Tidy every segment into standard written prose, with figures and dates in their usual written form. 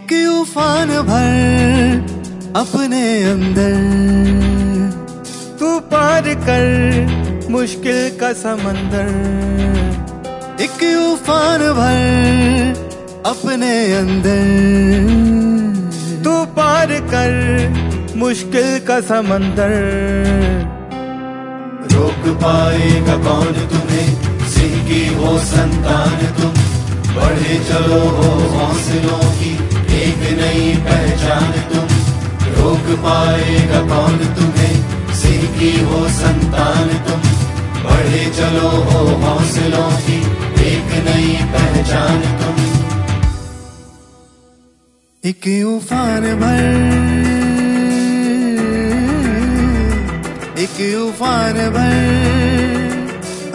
एक उफान भर अपने अंदर, तू पार कर मुश्किल का समंदर। एक उफान भर अपने अंदर, तू पार कर मुश्किल का समंदर। रोक पाएगा कौन तुम्हें, सिंह की हो संतान तुम। बढ़े चलो हो हौसलों की एक नई पहचान तुम। रोक पाएगा कौन तुम्हें, सिंह की हो संतान तुम। बढ़े चलो हो हौसलों की एक नई पहचान तुम। एक उफान भर, एक उफान भर,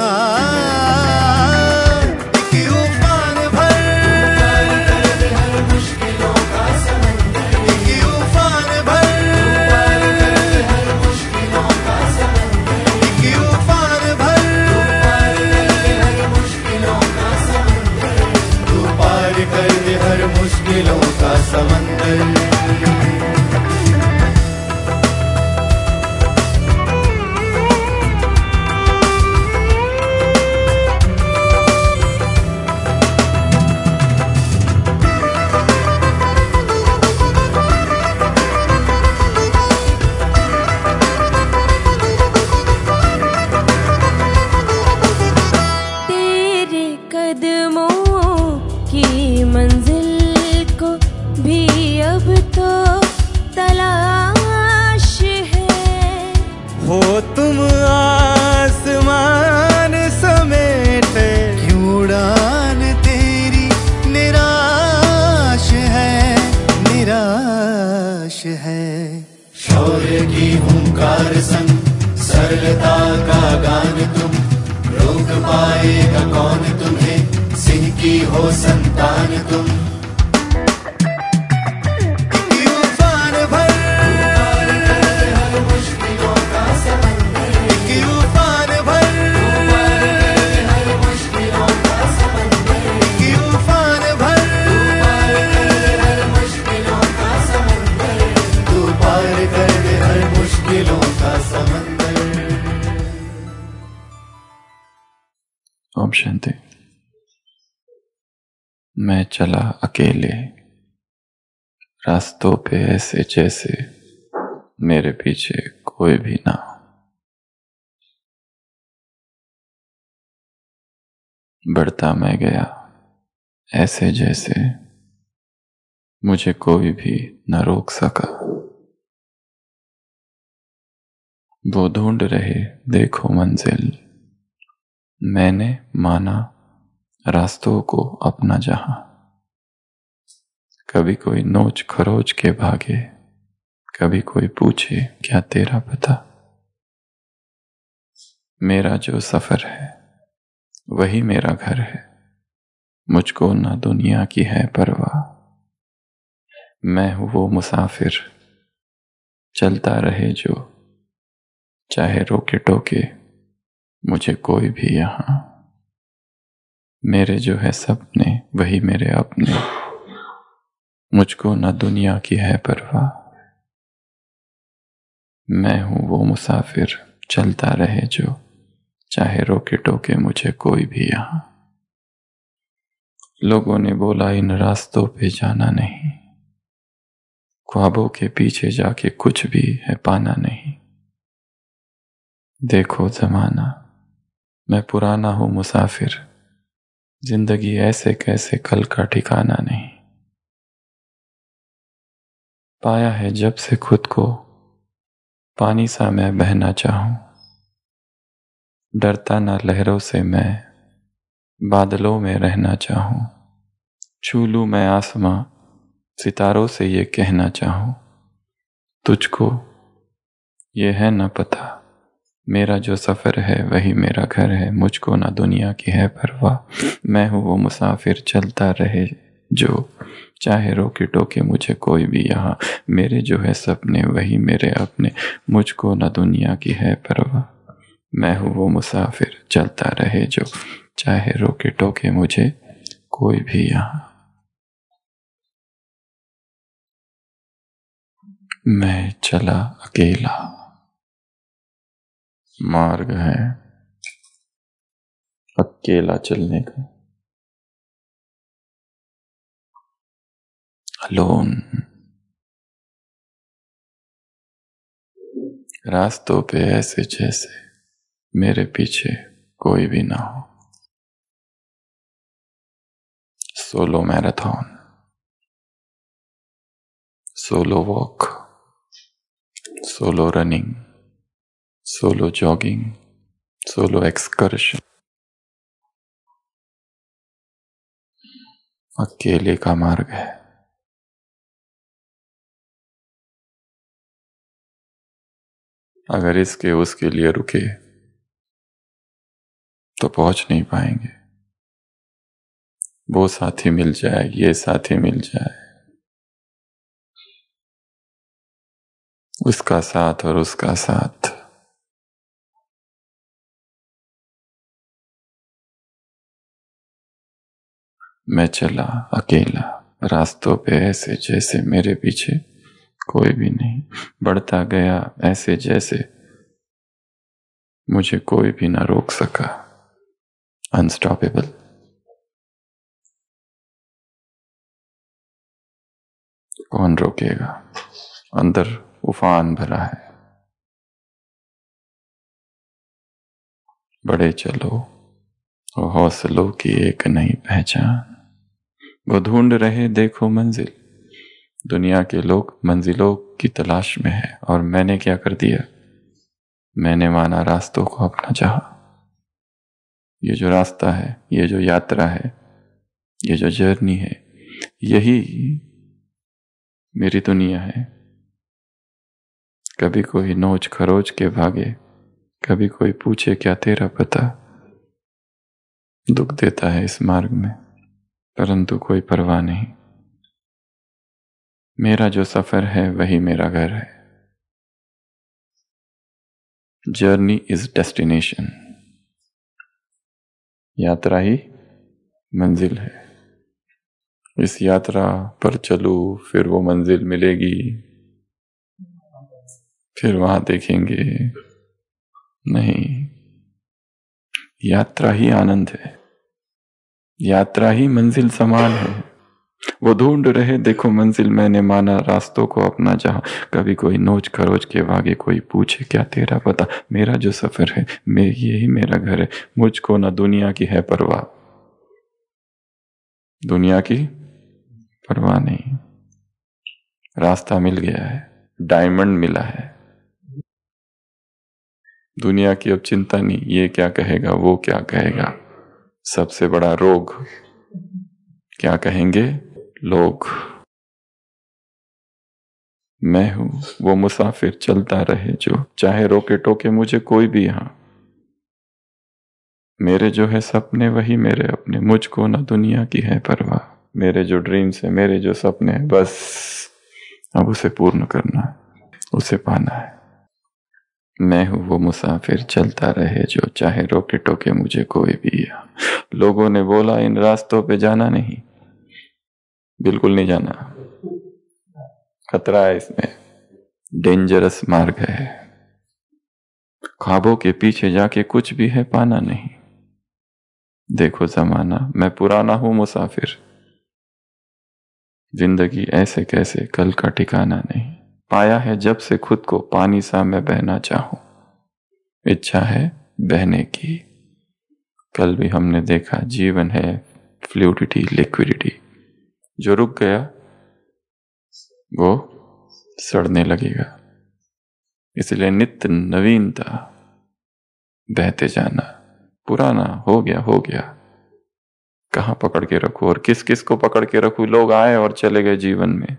एक उफान भर, हर मुश्किलों का समंदर। एक उफान भर, हर मुश्किलों का समंदर। एक उफान भर, हर मुश्किलों का समंदर। तू पार कर दे हर मुश्किलों का समंदर। की मंजिल को भी अब तो तलाश है। हो तुम आसमान समेटे, क्यों उड़ान तेरी निराश है, निराश है। शौर्य की हुंकार संग सरलता का गान तुम। रोक पाएगा कौन तुम्हें, सिंह की हो संतान तुम। एक उफान भर, हर मुश्किलों का समंदर। एक उफान भर, हर मुश्किलों का समंदर। एक उफान भर, हर मुश्किलों का समंदर। तू पार कर दे हर मुश्किलों का समंदर। ओम शांति। मैं चला अकेले रास्तों पे ऐसे जैसे मेरे पीछे कोई भी ना हो। बढ़ता मैं गया ऐसे जैसे मुझे कोई भी न रोक सका। वो ढूंढ रहे देखो मंजिल, मैंने माना रास्तों को अपना जहां। कभी कोई नोच खरोच के भागे, कभी कोई पूछे क्या तेरा पता। मेरा जो सफर है वही मेरा घर है, मुझको ना दुनिया की है परवाह। मैं हूं वो मुसाफिर चलता रहे जो, चाहे रोके टोके मुझे कोई भी यहां। मेरे जो है सपने वही मेरे अपने, मुझको ना दुनिया की है परवाह। मैं हूं वो मुसाफिर चलता रहे जो, चाहे रोके टोके मुझे कोई भी यहां। लोगों ने बोला इन रास्तों पे जाना नहीं, ख्वाबों के पीछे जाके कुछ भी है पाना नहीं। देखो जमाना मैं पुराना हूं मुसाफिर, जिंदगी ऐसे कैसे कल का ठिकाना नहीं। पाया है जब से खुद को पानी सा मैं बहना चाहूं। डरता ना लहरों से मैं बादलों में रहना चाहूं। छू लूं मैं आसमां सितारों से ये कहना चाहूं। तुझको ये है ना पता, मेरा जो सफर है वही मेरा घर है, मुझको ना दुनिया की है परवाह। मैं हूं वो मुसाफिर चलता रहे जो, चाहे रोके टोके मुझे कोई भी यहाँ। मेरे जो है सपने वही मेरे अपने, मुझको ना दुनिया की है परवाह। मैं हूं वो मुसाफिर चलता रहे जो, चाहे रोके टोके मुझे कोई भी यहाँ। मैं चला अकेला। मार्ग है अकेला चलने का। अलोन। रास्तों पे ऐसे जैसे मेरे पीछे कोई भी ना हो। Solo marathon, solo walk, solo running, solo jogging, solo excursion. अकेले का मार्ग है। अगर इसके उसके लिए रुके तो पहुंच नहीं पाएंगे। वो साथी मिल जाए, ये साथी मिल जाए, उसका साथ और उसका साथ। मैं चला अकेला, रास्तों पे ऐसे जैसे मेरे पीछे कोई भी नहीं। बढ़ता गया ऐसे जैसे मुझे कोई भी ना रोक सका। अनस्टॉपेबल। कौन रोकेगा? अंदर उफान भरा है। बड़े चलो और हौसलों की एक नई पहचान। वो ढूंढ रहे देखो मंजिल। दुनिया के लोग मंजिलों की तलाश में है, और मैंने क्या कर दिया? मैंने माना रास्तों को अपना चाहा। ये जो रास्ता है, ये जो यात्रा है, ये जो जर्नी है, यही मेरी दुनिया है। कभी कोई नोच खरोच के भागे, कभी कोई पूछे क्या तेरा पता। दुख देता है इस मार्ग में, परंतु कोई परवाह नहीं। मेरा जो सफर है वही मेरा घर है। Journey is destination. यात्रा ही मंजिल है। इस यात्रा पर चलूं, फिर वो मंजिल मिलेगी, फिर वहां देखेंगे। नहीं, यात्रा ही आनंद है। यात्रा ही मंजिल समान है। वो ढूंढ रहे देखो मंजिल, मैंने माना रास्तों को अपना चाहा। कभी कोई नोच खरोच के भागे, कोई पूछे क्या तेरा पता। मेरा जो सफर है, यही मेरा घर है। मुझको ना दुनिया की है परवाह। दुनिया की परवाह नहीं। रास्ता मिल गया है, डायमंड मिला है। दुनिया की अब चिंता नहीं, ये क्या कहेगा, वो क्या कहेगा। सबसे बड़ा रोग क्या कहेंगे लोग। मैं हूं वो मुसाफिर चलता रहे जो, चाहे रोके टोके मुझे कोई भी यहां। मेरे जो है सपने वही मेरे अपने, मुझको ना दुनिया की है परवाह। मेरे जो ड्रीम्स है, मेरे जो सपने हैं, बस अब उसे पूर्ण करना है, उसे पाना है। मैं हूं वो मुसाफिर चलता रहे जो, चाहे रोके टोके मुझे कोई भी यहां। लोगों ने बोला इन रास्तों पे जाना नहीं, बिल्कुल नहीं जाना। खतरा है इसमें, डेंजरस मार्ग है। ख्वाबों के पीछे जाके कुछ भी है पाना नहीं। देखो जमाना, मैं पुराना हूं मुसाफिर। जिंदगी ऐसे कैसे, कल का ठिकाना नहीं। पाया है जब से खुद को, पानी सा मैं बहना चाहूं। इच्छा है बहने की। कल भी हमने देखा जीवन है फ्लूइडिटी, लिक्विडिटी। जो रुक गया वो सड़ने लगेगा। इसलिए नित्य नवीनता, बहते जाना। पुराना हो गया, कहां पकड़ के रखूं और किस किस को पकड़ के रखूं। लोग आए और चले गए जीवन में।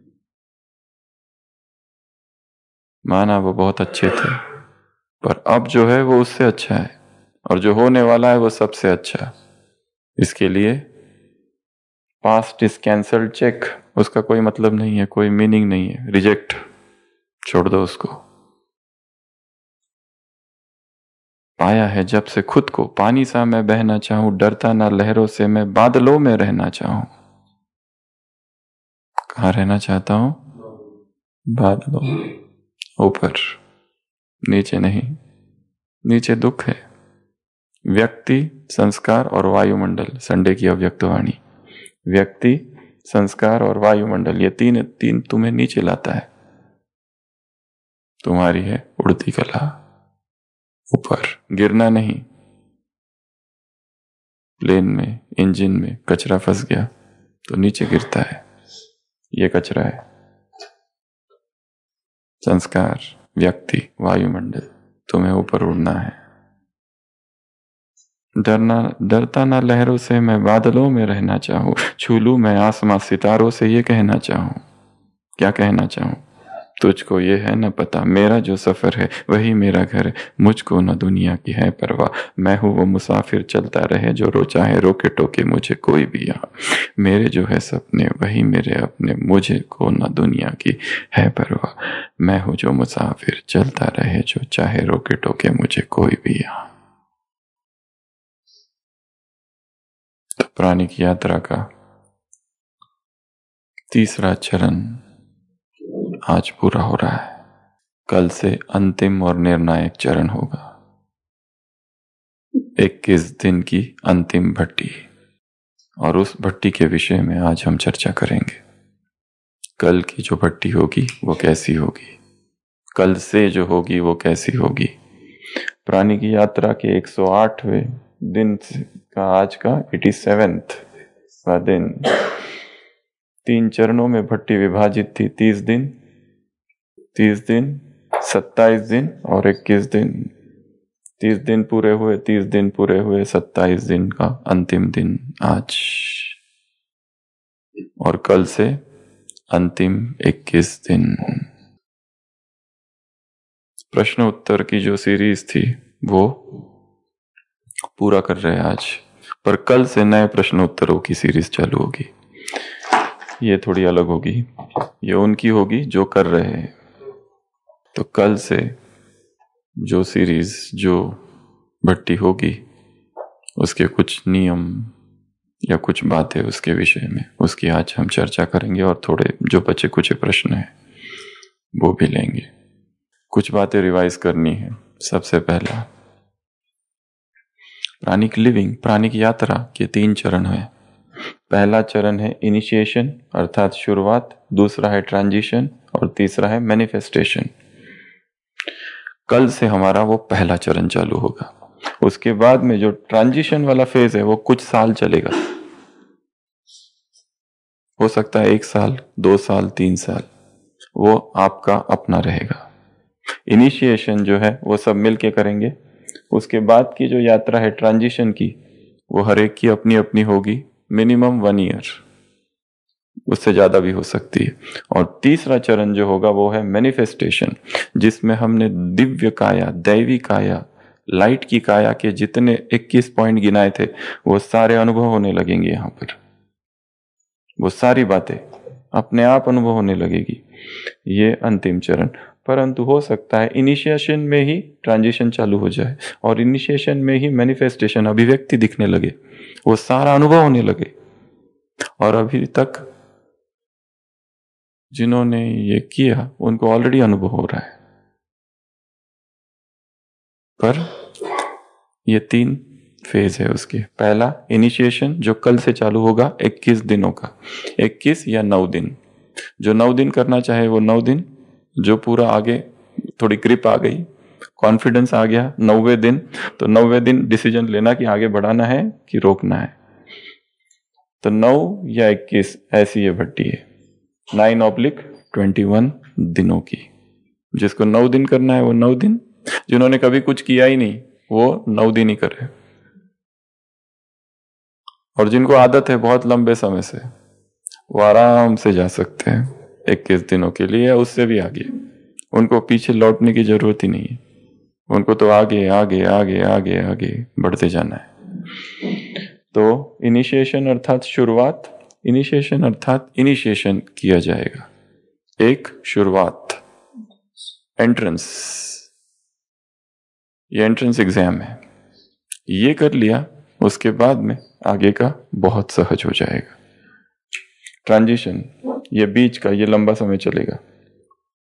माना वो बहुत अच्छे थे, पर अब जो है वो उससे अच्छा है, और जो होने वाला है वो सबसे अच्छा। इसके लिए पास्ट इज कैंसल्ड चेक, उसका कोई मतलब नहीं है, कोई मीनिंग नहीं है। रिजेक्ट, छोड़ दो उसको। पाया है जब से खुद को, पानी सा मैं बहना चाहूं। डरता ना लहरों से, मैं बादलों में रहना चाहूं। कहां रहना चाहता हूं? बादलों ऊपर, नीचे नहीं। नीचे दुख है। व्यक्ति, संस्कार और वायुमंडल, संडे की अव्यक्तवाणी। व्यक्ति, संस्कार और वायुमंडल, ये तीन तुम्हें नीचे लाता है। तुम्हारी है उड़ती कला। ऊपर गिरना नहीं। प्लेन में, इंजन में कचरा फंस गया तो नीचे गिरता है, ये कचरा है। संस्कार, व्यक्ति, वायुमंडल, तुम्हें ऊपर उड़ना है। डरता ना लहरों से, मैं बादलों में रहना चाहूं। छू लूं मैं आसमां सितारों से, ये कहना चाहूं। क्या कहना चाहूं? तुझको ये है न पता, मेरा जो सफर है वही मेरा घर है। मुझको न दुनिया की है परवाह, मैं हूं वो मुसाफिर चलता रहे, जो चाहे रोके टोके मुझे कोई भी यहाँ। मेरे जो है सपने वही मेरे अपने, मुझे को न दुनिया की है परवाह। मैं हूं जो मुसाफिर चलता रहे, जो चाहे रोके टोके मुझे कोई भी यहाँ। तो प्राणिक यात्रा का तीसरा चरण आज पूरा हो रहा है। कल से अंतिम और निर्णायक चरण होगा। 21 दिन की अंतिम भट्टी, और उस भट्टी के विषय में आज हम चर्चा करेंगे। कल की जो भट्टी होगी वो कैसी होगी, कल से जो होगी वो कैसी होगी। प्राणी की यात्रा के 108वें दिन का आज का 87वां दिन। 3 चरणों में भट्टी विभाजित थी। 30 दिन, 27 दिन और 21 दिन। 30 दिन पूरे हुए, 30 दिन पूरे हुए, 27 दिन का अंतिम दिन आज, और कल से अंतिम 21 दिन। प्रश्न उत्तर की जो सीरीज थी वो पूरा कर रहे हैं आज, पर कल से नए प्रश्न उत्तरों की सीरीज चालू होगी। ये थोड़ी अलग होगी, ये उनकी होगी जो कर रहे हैं। तो कल से जो सीरीज, जो भट्टी होगी, उसके कुछ नियम या कुछ बातें उसके विषय में, उसकी आज हम चर्चा करेंगे, और थोड़े जो बचे कुछ प्रश्न हैं वो भी लेंगे। कुछ बातें रिवाइज करनी है। सबसे पहला, प्राणिक लिविंग, प्राणिक यात्रा के 3 चरण है। पहला चरण है इनिशिएशन अर्थात शुरुआत, दूसरा है ट्रांजिशन और तीसरा है मैनिफेस्टेशन। कल से हमारा वो पहला चरण चालू होगा। उसके बाद में जो ट्रांजिशन वाला फेज है वो कुछ साल चलेगा। हो सकता है 1 साल, 2 साल, 3 साल, वो आपका अपना रहेगा। इनिशिएशन जो है वो सब मिलके करेंगे। उसके बाद की जो यात्रा है ट्रांजिशन की, वो हर एक की अपनी अपनी होगी। मिनिमम 1 ईयर, उससे ज्यादा भी हो सकती है। और तीसरा चरण जो होगा वो है मैनिफेस्टेशन, जिसमें हमने दिव्य काया, दैवी काया, लाइट की काया के जितने 21 पॉइंट गिनाए थे वो सारे अनुभव होने लगेंगे। यहाँ पर वो सारी बातें अपने आप अनुभव होने लगेगी। ये अंतिम चरण। परंतु हो सकता है इनिशिएशन में ही ट्रांजिशन चालू हो जाए और इनिशिएशन में ही मैनिफेस्टेशन, अभिव्यक्ति दिखने लगे, वो सारा अनुभव होने लगे। और अभी तक जिन्होंने ये किया उनको ऑलरेडी अनुभव हो रहा है। पर ये 3 फेज है उसके। पहला इनिशिएशन जो कल से चालू होगा 21 दिनों का, 21 या 9 दिन। जो 9 दिन करना चाहे वो 9 दिन, जो पूरा आगे थोड़ी ग्रिप आ गई, कॉन्फिडेंस आ गया 9वें दिन, तो 9वें दिन डिसीजन लेना कि आगे बढ़ाना है कि रोकना है। तो 9 या 21 ऐसी ये भट्टी है। 9/21 दिनों की। जिसको 9 दिन करना है वो 9 दिन, जिन्होंने कभी कुछ किया ही नहीं वो 9 दिन ही करे, और जिनको आदत है बहुत लंबे समय से वो आराम से जा सकते हैं 21 दिनों के लिए या उससे भी आगे। उनको पीछे लौटने की जरूरत ही नहीं है, उनको तो आगे आगे आगे आगे आगे बढ़ते जाना है। तो इनिशिएशन अर्थात शुरुआत, इनिशिएशन अर्थात इनिशिएशन किया जाएगा। एक शुरुआत, एंट्रेंस, ये एंट्रेंस एग्जाम है, ये कर लिया, उसके बाद में आगे का बहुत सहज हो जाएगा। ट्रांजिशन, ये बीच का, ये लंबा समय चलेगा।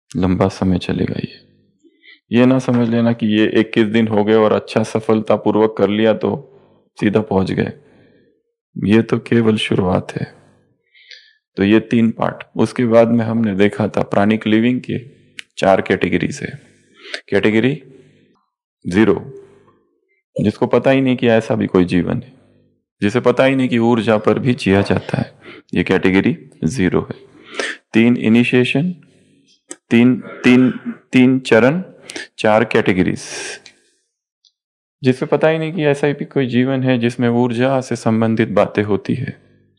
लंबा समय चलेगा। ये ना समझ लेना कि ये 21 दिन हो गए और अच्छा सफलतापूर्वक कर लिया तो सीधा पहुंच गए। ये तो केवल शुरुआत है। तो ये 3 पार्ट। उसके बाद में हमने देखा था प्राणिक लिविंग के 4 कैटेगरीज है। कैटेगरी 0, जिसको पता ही नहीं कि ऐसा भी कोई जीवन है, जिसे पता ही नहीं कि ऊर्जा पर भी जिया जाता है, ये कैटेगरी 0 है। 3 इनिशिएशन, 3 चरण, 4 कैटेगरीज, जिसे पता ही नहीं कि ऐसा भी कोई जीवन है जिसमें ऊर्जा से संबंधित बातें होती है।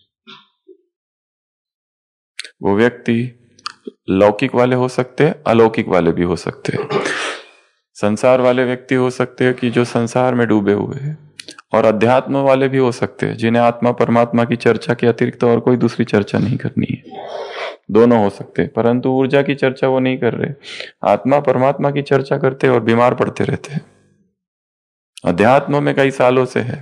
वो व्यक्ति लौकिक वाले हो सकते हैं, अलौकिक वाले भी हो सकते हैं। संसार वाले व्यक्ति हो सकते हैं कि जो संसार में डूबे हुए हैं, और अध्यात्म वाले भी हो सकते हैं जिन्हें आत्मा परमात्मा की चर्चा के अतिरिक्त और कोई दूसरी चर्चा नहीं करनी है। दोनों हो सकते हैं, परंतु ऊर्जा की चर्चा वो नहीं कर रहे। आत्मा परमात्मा की चर्चा करते और बीमार पड़ते रहते हैं। अध्यात्म में कई सालों से है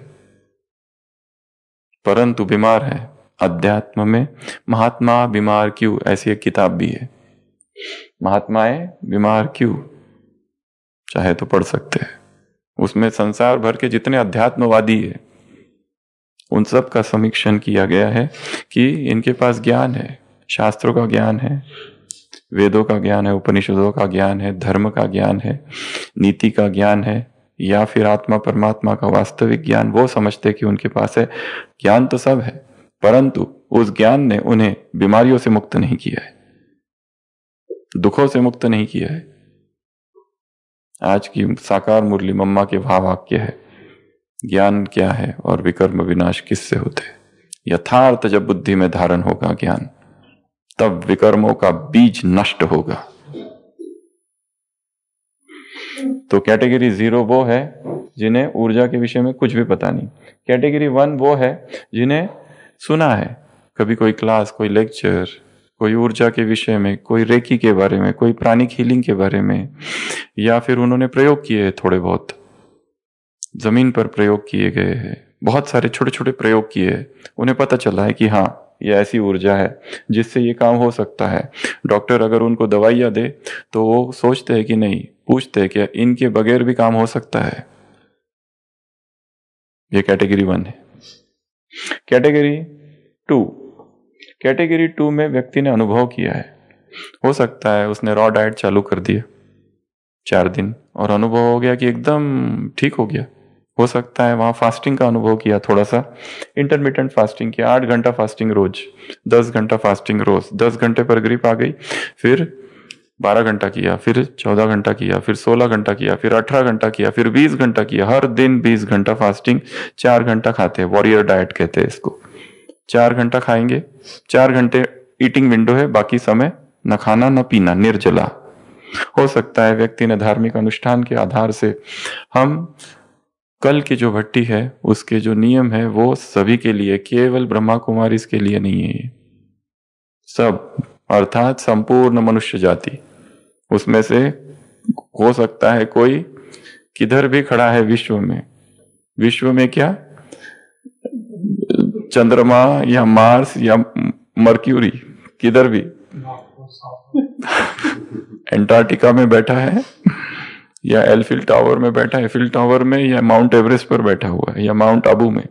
परंतु बीमार है। अध्यात्म में महात्मा बीमार क्यों, ऐसी एक किताब भी है, महात्माएं बीमार क्यों, चाहे तो पढ़ सकते हैं। उसमें संसार भर के जितने अध्यात्मवादी है उन सब का समीक्षण किया गया है कि इनके पास ज्ञान है, शास्त्रों का ज्ञान है, वेदों का ज्ञान है, उपनिषदों का ज्ञान है, धर्म का ज्ञान है, नीति का ज्ञान है, या फिर आत्मा परमात्मा का वास्तविक ज्ञान। वो समझते कि उनके पास है। ज्ञान तो सब है, परंतु उस ज्ञान ने उन्हें बीमारियों से मुक्त नहीं किया है, दुखों से मुक्त नहीं किया है। आज की साकार मुरली मम्मा के भावाक्य है, ज्ञान क्या है और विकर्म विनाश किससे होते। यथार्थ जब बुद्धि में धारण होगा ज्ञान, तब विकर्मों का बीज नष्ट होगा। तो कैटेगरी 0 वो है जिन्हें ऊर्जा के विषय में कुछ भी पता नहीं। कैटेगरी 1 वो है जिन्हें सुना है, कभी कोई क्लास, कोई लेक्चर, कोई ऊर्जा के विषय में, कोई रेकी के बारे में, कोई प्राणिक हीलिंग के बारे में, या फिर उन्होंने प्रयोग किए हैं, थोड़े बहुत जमीन पर प्रयोग किए गए हैं, बहुत सारे छोटे छोटे प्रयोग किए हैं। उन्हें पता चला है कि हाँ ये ऐसी ऊर्जा है जिससे ये काम हो सकता है। डॉक्टर अगर उनको दवाइयां दे तो वो सोचते हैं कि नहीं, पूछते हैं कि इनके बगैर भी काम हो सकता है। ये कैटेगरी 1 है। कैटेगरी 2, कैटेगरी 2 में व्यक्ति ने अनुभव किया है। हो सकता है उसने रॉ डाइट चालू कर दिया 4 दिन और अनुभव हो गया कि एकदम ठीक हो गया। हो सकता है वहां फास्टिंग का अनुभव किया, थोड़ा सा इंटरमिटेंट फास्टिंग किया, 8 घंटा फास्टिंग रोज, 10 घंटा फास्टिंग रोज, 10 घंटे पर ग्रिप आ गई, फिर 12 घंटा किया, फिर 14 घंटा किया, फिर 16 घंटा किया, फिर 18 घंटा किया, फिर 20 घंटा किया। हर दिन 20 घंटा फास्टिंग, 4 घंटा खाते हैं, वॉरियर डाइट कहते हैं इसको। 4 घंटा खाएंगे, 4 घंटे ईटिंग विंडो है, बाकी समय न खाना न पीना, निर्जला। हो सकता है व्यक्ति ने धार्मिक अनुष्ठान के आधार से, हम कल की जो भट्टी है उसके जो नियम है वो सभी के लिए, केवल ब्रह्मा कुमारी के लिए नहीं है, सब अर्थात संपूर्ण मनुष्य जाति। उसमें से हो सकता है कोई किधर भी खड़ा है विश्व में, विश्व में क्या, चंद्रमा या मार्स या मर्क्यूरी, किधर भी, एंटार्क्टिका में बैठा है या एल्फिल टावर में बैठा है, एफिल टावर में, या माउंट एवरेस्ट पर बैठा हुआ है, या माउंट आबू में,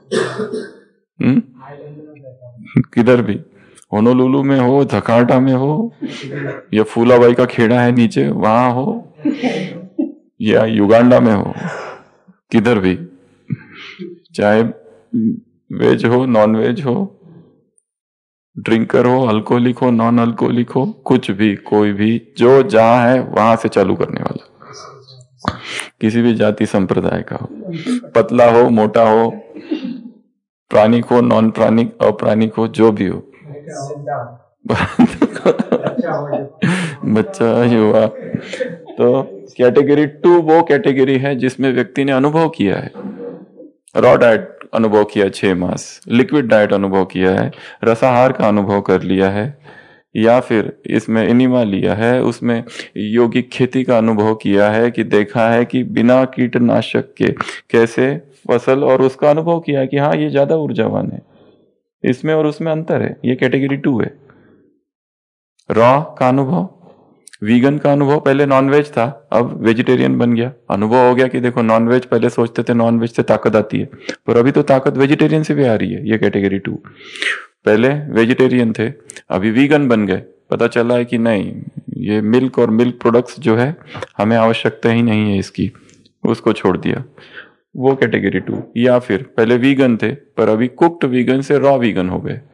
किधर भी, होनोलुलु में हो, जकार्ता में हो, या फूलाबाई का खेड़ा है नीचे वहां हो, या युगांडा में हो, किधर भी, चाहे वेज हो, नॉन वेज हो, ड्रिंकर हो, अल्कोहलिक हो, नॉन अल्कोहलिक हो, कुछ भी, कोई भी, जो जहां है वहां से चालू करने वाला, किसी भी जाति संप्रदाय का हो, पतला हो, मोटा हो, प्राणिक हो, नॉन प्राणिक, अप्राणिक हो, जो भी हो, बच्चा, युवा। तो कैटेगरी 2 वो कैटेगरी है जिसमें व्यक्ति ने अनुभव किया है, रॉ डाइट अनुभव किया 6 मास, लिक्विड डाइट अनुभव किया है, रसाहार का अनुभव कर लिया है, या फिर इसमें इनिमा लिया है, उसमें योगिक खेती का अनुभव किया है, कि देखा है कि बिना कीटनाशक के कैसे फसल, और उसका अनुभव किया है कि हाँ ये ज्यादा ऊर्जावान है, इसमें और उसमें अंतर है। ये कैटेगरी 2 है। रॉ का अनुभव, वीगन का अनुभव पहले नॉनवेज था, अब वेजिटेरियन बन गया। अनुभव हो गया कि देखो नॉनवेज, पहले सोचते थे नॉनवेज से ताकत आती है, पर अभी तो ताकत वेजिटेरियन से भी आ रही है। ये कैटेगरी 2। पहले वेजिटेरियन थे, अभी वीगन बन गए। पता चला है कि नहीं, ये मिल्क और मिल्क प्रोडक्ट्स जो है हमें आवश्यकता ही नहीं है इसकी, उसको छोड़ दिया। वो कैटेगरी 2। या फिर पहले वीगन थे पर अभी कुक्ड वीगन से रॉ वीगन हो गए,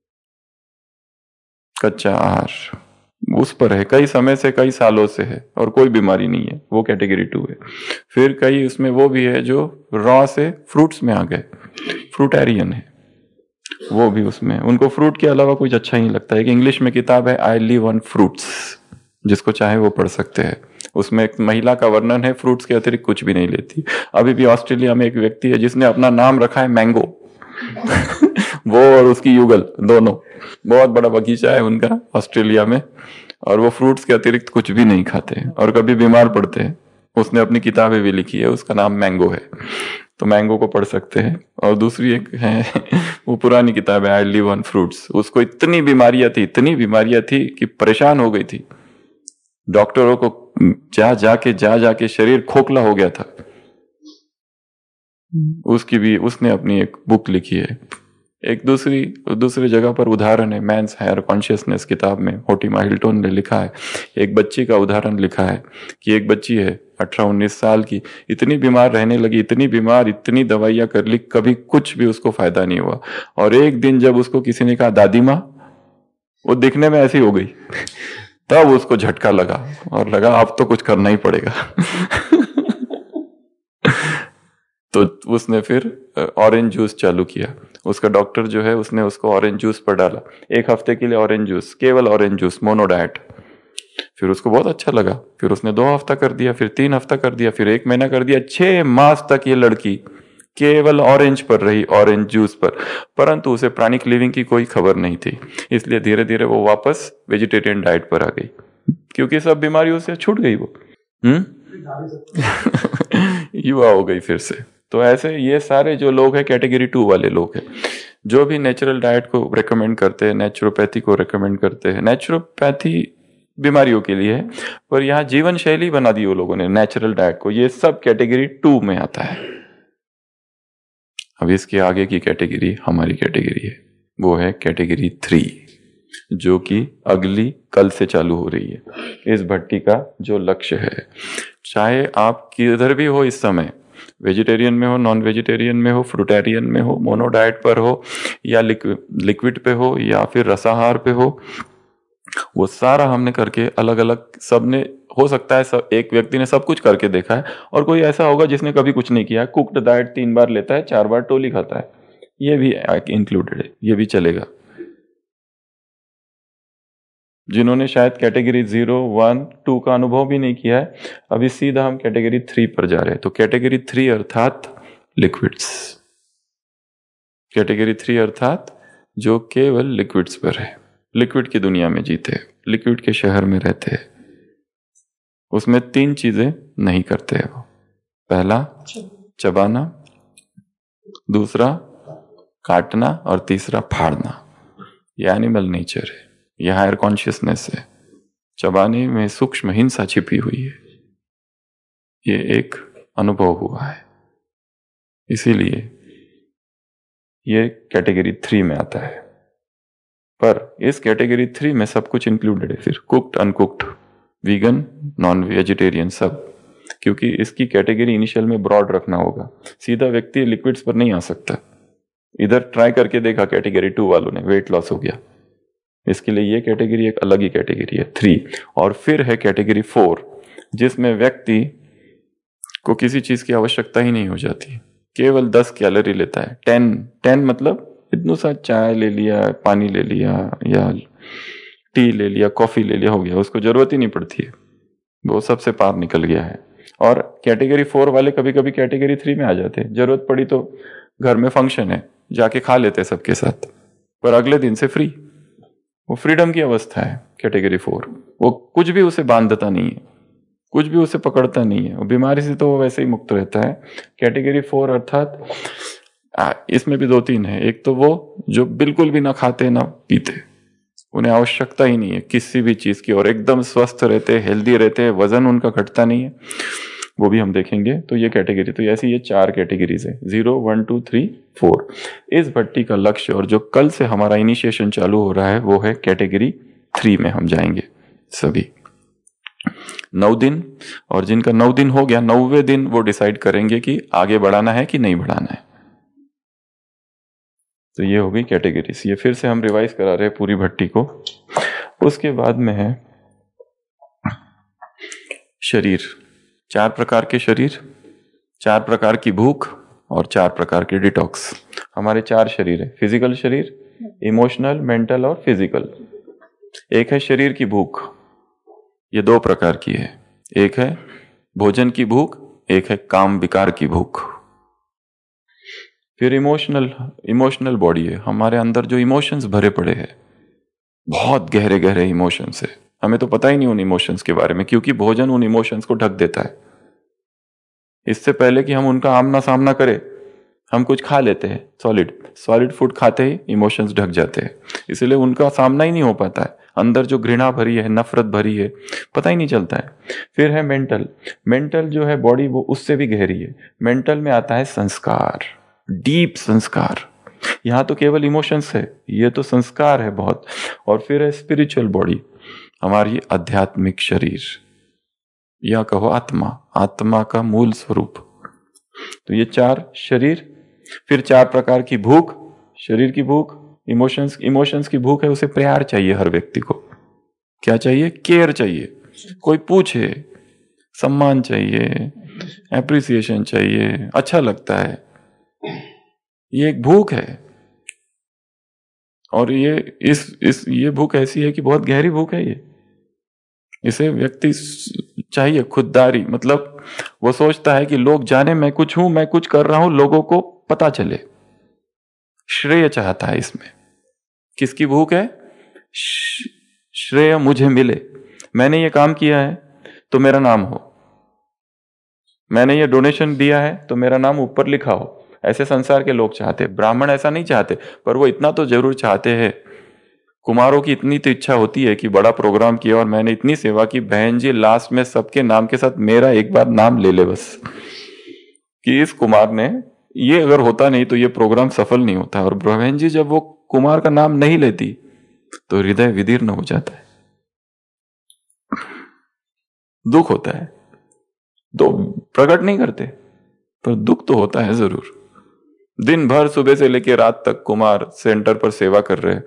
कच्चा आहार उस पर है, कई समय से, कई सालों से है और कोई बीमारी नहीं है, वो कैटेगरी 2 है। फिर कई उसमें वो भी है जो रॉ से फ्रूट्स में आ गए, फ्रूटेरियन है, वो भी उसमें, उनको फ्रूट के अलावा कुछ अच्छा ही नहीं लगता है। एक इंग्लिश में किताब है आई लिव ऑन फ्रूट्स, जिसको चाहे वो पढ़ सकते हैं। उसमें एक महिला का वर्णन है, फ्रूट्स के अतिरिक्त कुछ भी नहीं लेती। अभी भी ऑस्ट्रेलिया में एक व्यक्ति है जिसने अपना नाम रखा है मैंगो वो और उसकी युगल दोनों, बहुत बड़ा बगीचा है उनका ऑस्ट्रेलिया में, और वो फ्रूट्स के अतिरिक्त कुछ भी नहीं खाते और कभी बीमार पड़ते हैं। उसने अपनी किताबें भी लिखी है, उसका नाम मैंगो है, तो मैंगो को पढ़ सकते हैं। और दूसरी एक है वो पुरानी किताब है आई लिव ऑन फ्रूट्स। उसको इतनी बीमारियां थी कि परेशान हो गई थी, डॉक्टरों को जा जाके शरीर खोखला हो गया था। उसकी भी उसने अपनी एक बुक लिखी है। एक दूसरी जगह पर उदाहरण है मैंस हायर कॉन्शियसनेस किताब में, होटिमा हिल्टन ने लिखा है, एक बच्ची का उदाहरण लिखा है कि एक बच्ची है 18-19 साल की, इतनी बीमार रहने लगी, इतनी बीमार, इतनी दवाइयां कर ली, कभी कुछ भी उसको फायदा नहीं हुआ। और एक दिन जब उसको किसी ने कहा दादी माँ, वो दिखने में ऐसी हो गई तब उसको झटका लगा और लगा अब तो कुछ करना ही पड़ेगा तो उसने फिर ऑरेंज जूस चालू किया। उसका डॉक्टर जो है उसने उसको ऑरेंज जूस पर डाला, 1 हफ्ते के लिए ऑरेंज जूस, केवल ऑरेंज जूस, मोनो डाइट। फिर उसको बहुत अच्छा लगा, फिर उसने 2 हफ्ता कर दिया, फिर 3 हफ्ता कर दिया, फिर 1 महीना कर दिया, 6 मास तक ये लड़की केवल ऑरेंज पर रही, ऑरेंज जूस पर, परंतु उसे प्राणिक लिविंग की कोई खबर नहीं थी। इसलिए धीरे धीरे वो वापस वेजिटेरियन डाइट पर आ गई, क्योंकि सब बीमारियों से छूट गई वो युवा हो गई फिर से। तो ऐसे ये सारे जो लोग हैं कैटेगरी 2 वाले लोग हैं, जो भी नेचुरल डाइट को रेकमेंड करते हैं, नेचुरोपैथी को रेकमेंड करते हैं। नेचुरोपैथी बीमारियों के लिए है, पर यहाँ जीवन शैली बना दी वो लोगों ने नेचुरल डाइट को, ये सब कैटेगरी 2 में आता है। अब इसके आगे की कैटेगरी हमारी कैटेगरी है, वो है कैटेगरी 3, जो कि अगली कल से चालू हो रही है। इस भट्टी का जो लक्ष्य है, चाहे आप किधर भी हो इस समय, वेजिटेरियन में हो, नॉन वेजिटेरियन में हो, फ्रूटेरियन में हो, मोनो डाइट पर हो, या लिक्विड पे हो, या फिर रसाहार पे हो, वो सारा हमने करके अलग अलग, सबने हो सकता है सब, एक व्यक्ति ने सब कुछ करके देखा है, और कोई ऐसा होगा जिसने कभी कुछ नहीं किया, कुक्ड डाइट 3 बार लेता है, 4 बार टोली खाता है, ये भी इंक्लूडेड है, ये भी चलेगा। जिन्होंने शायद कैटेगरी 0, 1, 2 का अनुभव भी नहीं किया है, अभी सीधा हम कैटेगरी 3 पर जा रहे हैं। तो कैटेगरी 3 अर्थात लिक्विड्स, कैटेगरी 3 अर्थात जो केवल लिक्विड्स पर है, लिक्विड की दुनिया में जीते, लिक्विड के शहर में रहते हैं। उसमें 3 चीजें नहीं करते हैं वो, पहला चबाना, दूसरा काटना, और तीसरा फाड़ना। ये एनिमल नेचर है, यह हायर कॉन्शियसनेस है। चबाने में सूक्ष्म हिंसा छिपी हुई है, ये एक अनुभव हुआ है, इसीलिए ये कैटेगरी 3 में आता है। पर इस कैटेगरी 3 में सब कुछ इंक्लूडेड है, फिर cooked, uncooked, vegan, non vegetarian, सब, क्योंकि इसकी कैटेगरी इनिशियल में ब्रॉड रखना होगा। सीधा व्यक्ति लिक्विड्स पर नहीं आ सकता। इधर ट्राई करके देखा कैटेगरी 2 वालों ने, वेट लॉस हो गया, इसके लिए ये कैटेगरी एक अलग ही कैटेगरी है 3। और फिर है कैटेगरी 4, जिसमें व्यक्ति को किसी चीज की आवश्यकता ही नहीं हो जाती, केवल 10 कैलोरी लेता है। 10 मतलब इतना सा चाय ले लिया, पानी ले लिया, या टी ले लिया, कॉफी ले लिया, हो गया, उसको जरूरत ही नहीं पड़ती है, वो सबसे पार निकल गया है। और कैटेगरी 4 वाले कभी कभी कैटेगरी 3 में आ जाते हैं, जरूरत पड़ी तो घर में फंक्शन है, जाके खा लेते हैं सबके साथ, पर अगले दिन से फ्री, वो फ्रीडम की अवस्था है कैटेगरी 4। वो कुछ भी उसे बांधता नहीं है, कुछ भी उसे पकड़ता नहीं है, वो बीमारी से तो वो वैसे ही मुक्त रहता है। कैटेगरी 4 अर्थात इसमें भी 2-3 है। एक तो वो जो बिल्कुल भी ना खाते ना पीते, उन्हें आवश्यकता ही नहीं है किसी भी चीज की, और एकदम स्वस्थ रहते, हेल्दी रहते, वजन उनका घटता नहीं है, वो भी हम देखेंगे। तो ये कैटेगरी, तो ऐसी ये 4 कैटेगरीज है, 0, 1, 2, 3, 4। इस भट्टी का लक्ष्य, और जो कल से हमारा इनिशिएशन चालू हो रहा है, वो है कैटेगरी 3 में हम जाएंगे सभी। 9 दिन, और जिनका 9 दिन हो गया, 9वें दिन वो डिसाइड करेंगे कि आगे बढ़ाना है कि नहीं बढ़ाना है। तो ये हो गई कैटेगरीज। ये फिर से हम रिवाइज करा रहे हैं पूरी भट्टी को। उसके बाद में है शरीर, 4 प्रकार के शरीर, 4 प्रकार की भूख और 4 प्रकार के डिटॉक्स। हमारे 4 शरीर है, फिजिकल शरीर, इमोशनल, मेंटल और फिजिकल। एक है शरीर की भूख, ये 2 प्रकार की है, एक है भोजन की भूख, एक है काम विकार की भूख। फिर इमोशनल बॉडी है, हमारे अंदर जो इमोशंस भरे पड़े हैं, बहुत गहरे गहरे इमोशंस है, हमें तो पता ही नहीं उन इमोशंस के बारे में, क्योंकि भोजन उन इमोशंस को ढक देता है। इससे पहले कि हम उनका आमना सामना करें, हम कुछ खा लेते हैं, सॉलिड फूड खाते ही इमोशंस ढक जाते हैं, इसलिए उनका सामना ही नहीं हो पाता है। अंदर जो घृणा भरी है, नफरत भरी है, पता ही नहीं चलता है। फिर है मेंटल जो है बॉडी, वो उससे भी गहरी है। मेंटल में आता है संस्कार, डीप संस्कार। यहां तो केवल इमोशंस है, ये तो संस्कार है बहुत। और फिर है स्पिरिचुअल बॉडी, हमारी आध्यात्मिक शरीर, या कहो आत्मा का मूल स्वरूप। तो ये 4 शरीर। फिर 4 प्रकार की भूख, शरीर की भूख, इमोशंस की भूख है, उसे प्यार चाहिए हर व्यक्ति को। क्या चाहिए? केयर चाहिए, कोई पूछे, सम्मान चाहिए, एप्रिसिएशन चाहिए, अच्छा लगता है, ये एक भूख है। और ये भूख ऐसी है कि बहुत गहरी भूख है ये। इसे व्यक्ति चाहिए खुददारी, मतलब वो सोचता है कि लोग जाने मैं कुछ हूं, मैं कुछ कर रहा हूं, लोगों को पता चले, श्रेय चाहता है इसमें। किसकी भूख है? श्रेय मुझे मिले, मैंने ये काम किया है तो मेरा नाम हो, मैंने ये डोनेशन दिया है तो मेरा नाम ऊपर लिखा हो। ऐसे संसार के लोग चाहते, ब्राह्मण ऐसा नहीं चाहते, पर वो इतना तो जरूर चाहते हैं। कुमारों की इतनी तो इच्छा होती है कि बड़ा प्रोग्राम किया और मैंने इतनी सेवा की, बहन जी लास्ट में सबके नाम के साथ मेरा एक बार नाम ले ले बस, कि इस कुमार ने, ये अगर होता नहीं तो ये प्रोग्राम सफल नहीं होता। और बहन जी जब वो कुमार का नाम नहीं लेती तो हृदय विदीर्ण हो जाता है, दुख होता है। तो प्रकट नहीं करते पर दुख तो होता है जरूर। दिन भर सुबह से लेकर रात तक कुमार सेंटर पर सेवा कर रहे,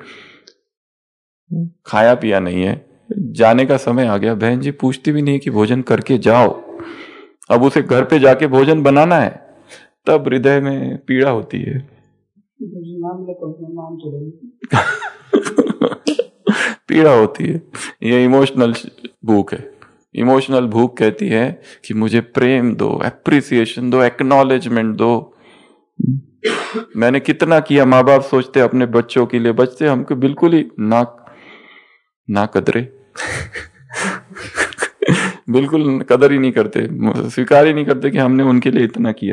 खाया पिया नहीं है, जाने का समय आ गया, बहन जी पूछती भी नहीं कि भोजन करके जाओ। अब उसे घर पे जाके भोजन बनाना है, तब हृदय में पीड़ा होती है। पीड़ा होती है। ये इमोशनल भूख है। इमोशनल भूख कहती है कि मुझे प्रेम दो, एप्रिसिएशन दो, एक्नॉलेजमेंट दो। मैंने कितना किया, माँ बाप सोचते अपने बच्चों के लिए, बच्चे हमको बिल्कुल ही ना कदरे बिल्कुल कदर ही नहीं करते, स्वीकार ही नहीं करते कि हमने उनके लिए इतना किया।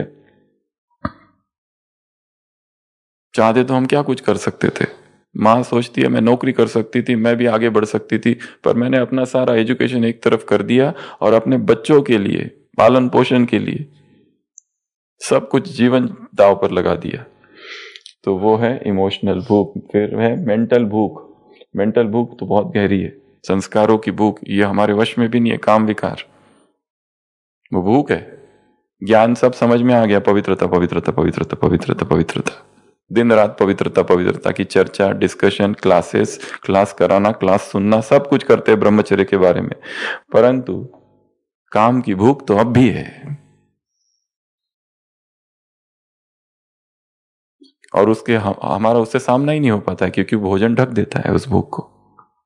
चाहते तो हम क्या कुछ कर सकते थे। माँ सोचती है मैं नौकरी कर सकती थी, मैं भी आगे बढ़ सकती थी, पर मैंने अपना सारा एजुकेशन एक तरफ कर दिया और अपने बच्चों के लिए, पालन पोषण के लिए सब कुछ जीवन दांव पर लगा दिया। तो वो है इमोशनल भूख। फिर है मेंटल भूख। मेंटल भूख तो बहुत गहरी है, संस्कारों की भूख, ये हमारे वश में भी नहीं है। काम विकार वो भूख है। ज्ञान सब समझ में आ गया, पवित्रता पवित्रता पवित्रता पवित्रता पवित्रता, दिन रात पवित्रता पवित्रता की चर्चा, डिस्कशन, क्लास कराना, क्लास सुनना, सब कुछ करते हैं ब्रह्मचर्य के बारे में, परंतु काम की भूख तो अब भी है। और उसके हमारा उससे सामना ही नहीं हो पाता है, क्योंकि भोजन ढक देता है उस भूख को।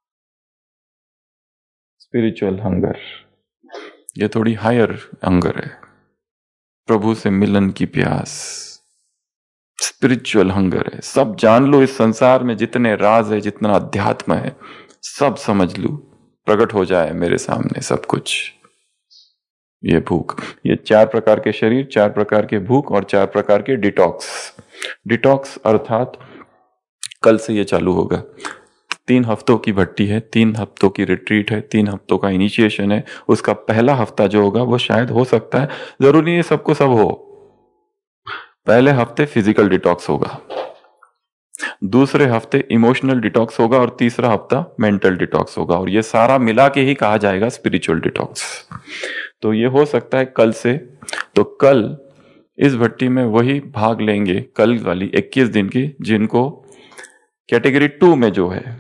स्पिरिचुअल हंगर, ये थोड़ी हायर हंगर है, प्रभु से मिलन की प्यास, स्पिरिचुअल हंगर है। सब जान लो, इस संसार में जितने राज है, जितना अध्यात्म है, सब समझ लो, प्रकट हो जाए मेरे सामने सब कुछ। ये भूख, ये 4 प्रकार के शरीर, 4 प्रकार के भूख और 4 प्रकार के डिटॉक्स। डिटॉक्स अर्थात कल से ये चालू होगा, 3 हफ्तों की भट्टी है, 3 हफ्तों की रिट्रीट है, 3 हफ्तों का इनिशिएशन है। उसका पहला हफ्ता जो होगा वो शायद हो सकता है, जरूरी नहीं है सबको सब हो, पहले हफ्ते फिजिकल डिटॉक्स होगा, दूसरे हफ्ते इमोशनल डिटॉक्स होगा और तीसरा हफ्ता मेंटल डिटॉक्स होगा, और ये सारा मिला के ही कहा जाएगा स्पिरिचुअल डिटॉक्स। तो ये हो सकता है कल से। तो कल इस भट्टी में वही भाग लेंगे, कल वाली 21 दिन की, जिनको कैटेगरी 2 में जो है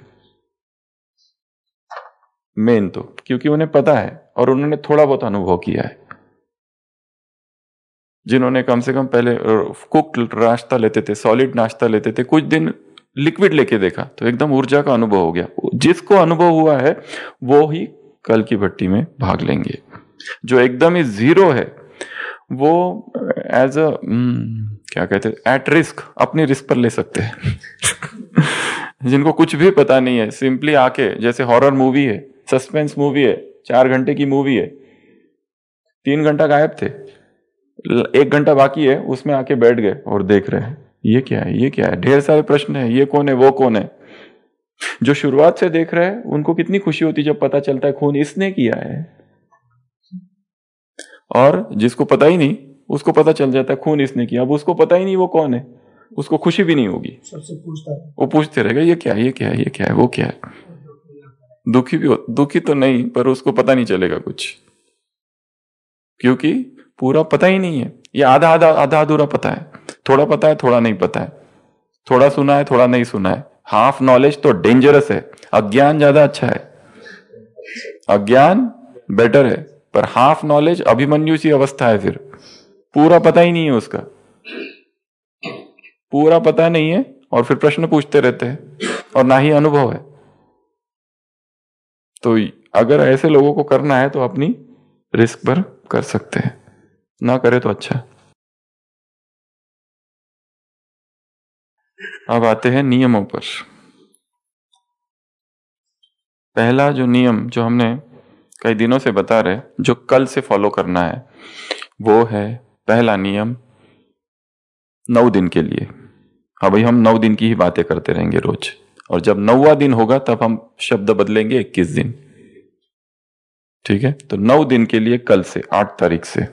मेन, तो क्योंकि उन्हें पता है और उन्होंने थोड़ा बहुत अनुभव किया है। जिन्होंने कम से कम पहले कुक्ड नाश्ता लेते थे, सॉलिड नाश्ता लेते थे, कुछ दिन लिक्विड लेके देखा तो एकदम ऊर्जा का अनुभव हो गया। जिसको अनुभव हुआ है वो ही कल की भट्टी में भाग लेंगे। जो एकदम ही जीरो है वो एज अ क्या कहते हैं, एट रिस्क, अपनी रिस्क पर ले सकते हैं। जिनको कुछ भी पता नहीं है, सिंपली आके, जैसे हॉरर मूवी है, सस्पेंस मूवी है, 4 घंटे की मूवी है, 3 घंटा गायब थे, 1 घंटा बाकी है, उसमें आके बैठ गए और देख रहे हैं ये क्या है, ये क्या है, ढेर सारे प्रश्न है, ये कौन है, वो कौन है। जो शुरुआत से देख रहे हैं उनको कितनी खुशी होती जब पता चलता है खून इसने किया है, और जिसको पता ही नहीं उसको पता चल जाता है खून इसने किया। अब उसको पता ही नहीं वो कौन है, उसको खुशी भी नहीं होगी, सबसे पूछता है, वो पूछते रहेगा ये क्या है, ये क्या है, ये क्या है, वो क्या है। दुखी भी हो, दुखी तो नहीं, पर उसको पता नहीं चलेगा कुछ, क्योंकि पूरा पता ही नहीं है। ये आधा आधा आधा अधूरा पता है, थोड़ा पता है, थोड़ा नहीं पता है, थोड़ा सुना है, थोड़ा नहीं सुना है। हाफ नॉलेज तो डेंजरस है, अज्ञान ज्यादा अच्छा है, अज्ञान बेटर है, पर हाफ नॉलेज अभिमन्यु सी अवस्था है, फिर पूरा पता ही नहीं है, उसका पूरा पता नहीं है, और फिर प्रश्न पूछते रहते हैं और ना ही अनुभव है। तो अगर ऐसे लोगों को करना है तो अपनी रिस्क पर कर सकते हैं, ना करे तो अच्छा। अब आते हैं नियमों पर। पहला जो नियम जो हमने कई दिनों से बता रहे, जो कल से फॉलो करना है, वो है पहला नियम 9 दिन के लिए। अभी हम 9 दिन की ही बातें करते रहेंगे रोज, और जब 9वां दिन होगा तब हम शब्द बदलेंगे 21 दिन, ठीक है। तो 9 दिन के लिए कल से 8 तारीख से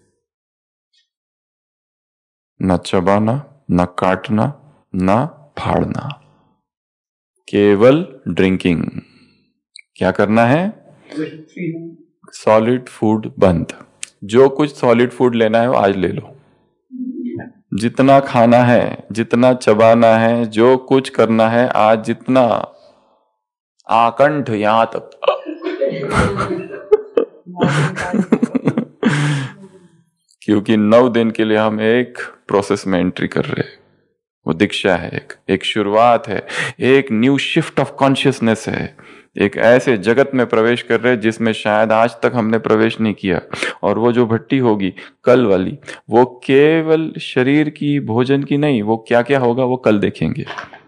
न चबाना, न काटना, न फाड़ना, केवल ड्रिंकिंग। क्या करना है? सॉलिड फूड बंद। जो कुछ सॉलिड फूड लेना है वो आज ले लो, जितना खाना है, जितना चबाना है, जो कुछ करना है आज, जितना आकंठ यहां तक क्योंकि 9 दिन के लिए हम एक प्रोसेस में एंट्री कर रहे हैं। वो दीक्षा है, एक शुरुआत है, एक न्यू शिफ्ट ऑफ कॉन्शियसनेस है, एक ऐसे जगत में प्रवेश कर रहे हैं जिसमें शायद आज तक हमने प्रवेश नहीं किया। और वो जो भट्टी होगी कल वाली, वो केवल शरीर की, भोजन की नहीं, वो क्या क्या होगा वो कल देखेंगे।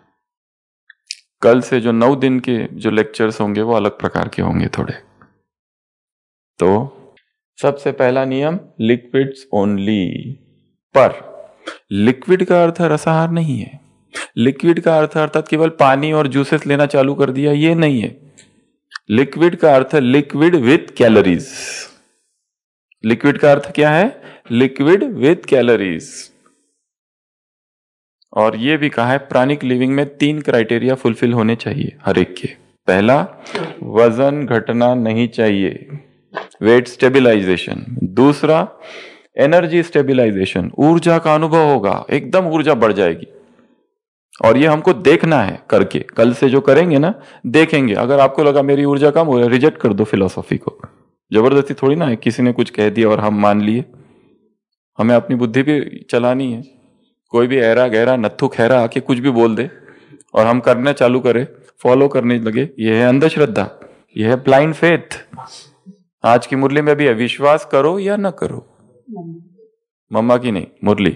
कल से जो 9 दिन के जो लेक्चर्स होंगे वो अलग प्रकार के होंगे थोड़े। तो सबसे पहला नियम, लिक्विड्स ओनली। पर लिक्विड का अर्थ रसाहार नहीं है। लिक्विड का अर्थ अर्थात केवल पानी और जूसेस लेना चालू कर दिया, ये नहीं है। लिक्विड का अर्थ लिक्विड विथ कैलोरीज। लिक्विड का अर्थ क्या है? Liquid with calories. और ये भी कहा है प्राणिक लिविंग में 3 क्राइटेरिया फुलफिल होने चाहिए हर एक के। पहला, वजन घटना नहीं चाहिए, वेट स्टेबिलाइजेशन। दूसरा, एनर्जी स्टेबिलाइजेशन, ऊर्जा का अनुभव होगा, एकदम ऊर्जा बढ़ जाएगी। और ये हमको देखना है करके, कल से जो करेंगे ना देखेंगे। अगर आपको लगा मेरी ऊर्जा कम हो रही है, रिजेक्ट कर दो फिलॉसफी को। जबरदस्ती थोड़ी ना है, किसी ने कुछ कह दिया और हम मान लिए। हमें अपनी बुद्धि भी चलानी है। कोई भी ऐरा गहरा नत्थु खैरा आके कुछ भी बोल दे और हम करने चालू करें, फॉलो करने लगे, यह है अंधश्रद्धा, यह है ब्लाइंड फेथ। आज की मुरली में भी है, विश्वास करो या ना करो। मम्मा की नहीं, मुरली,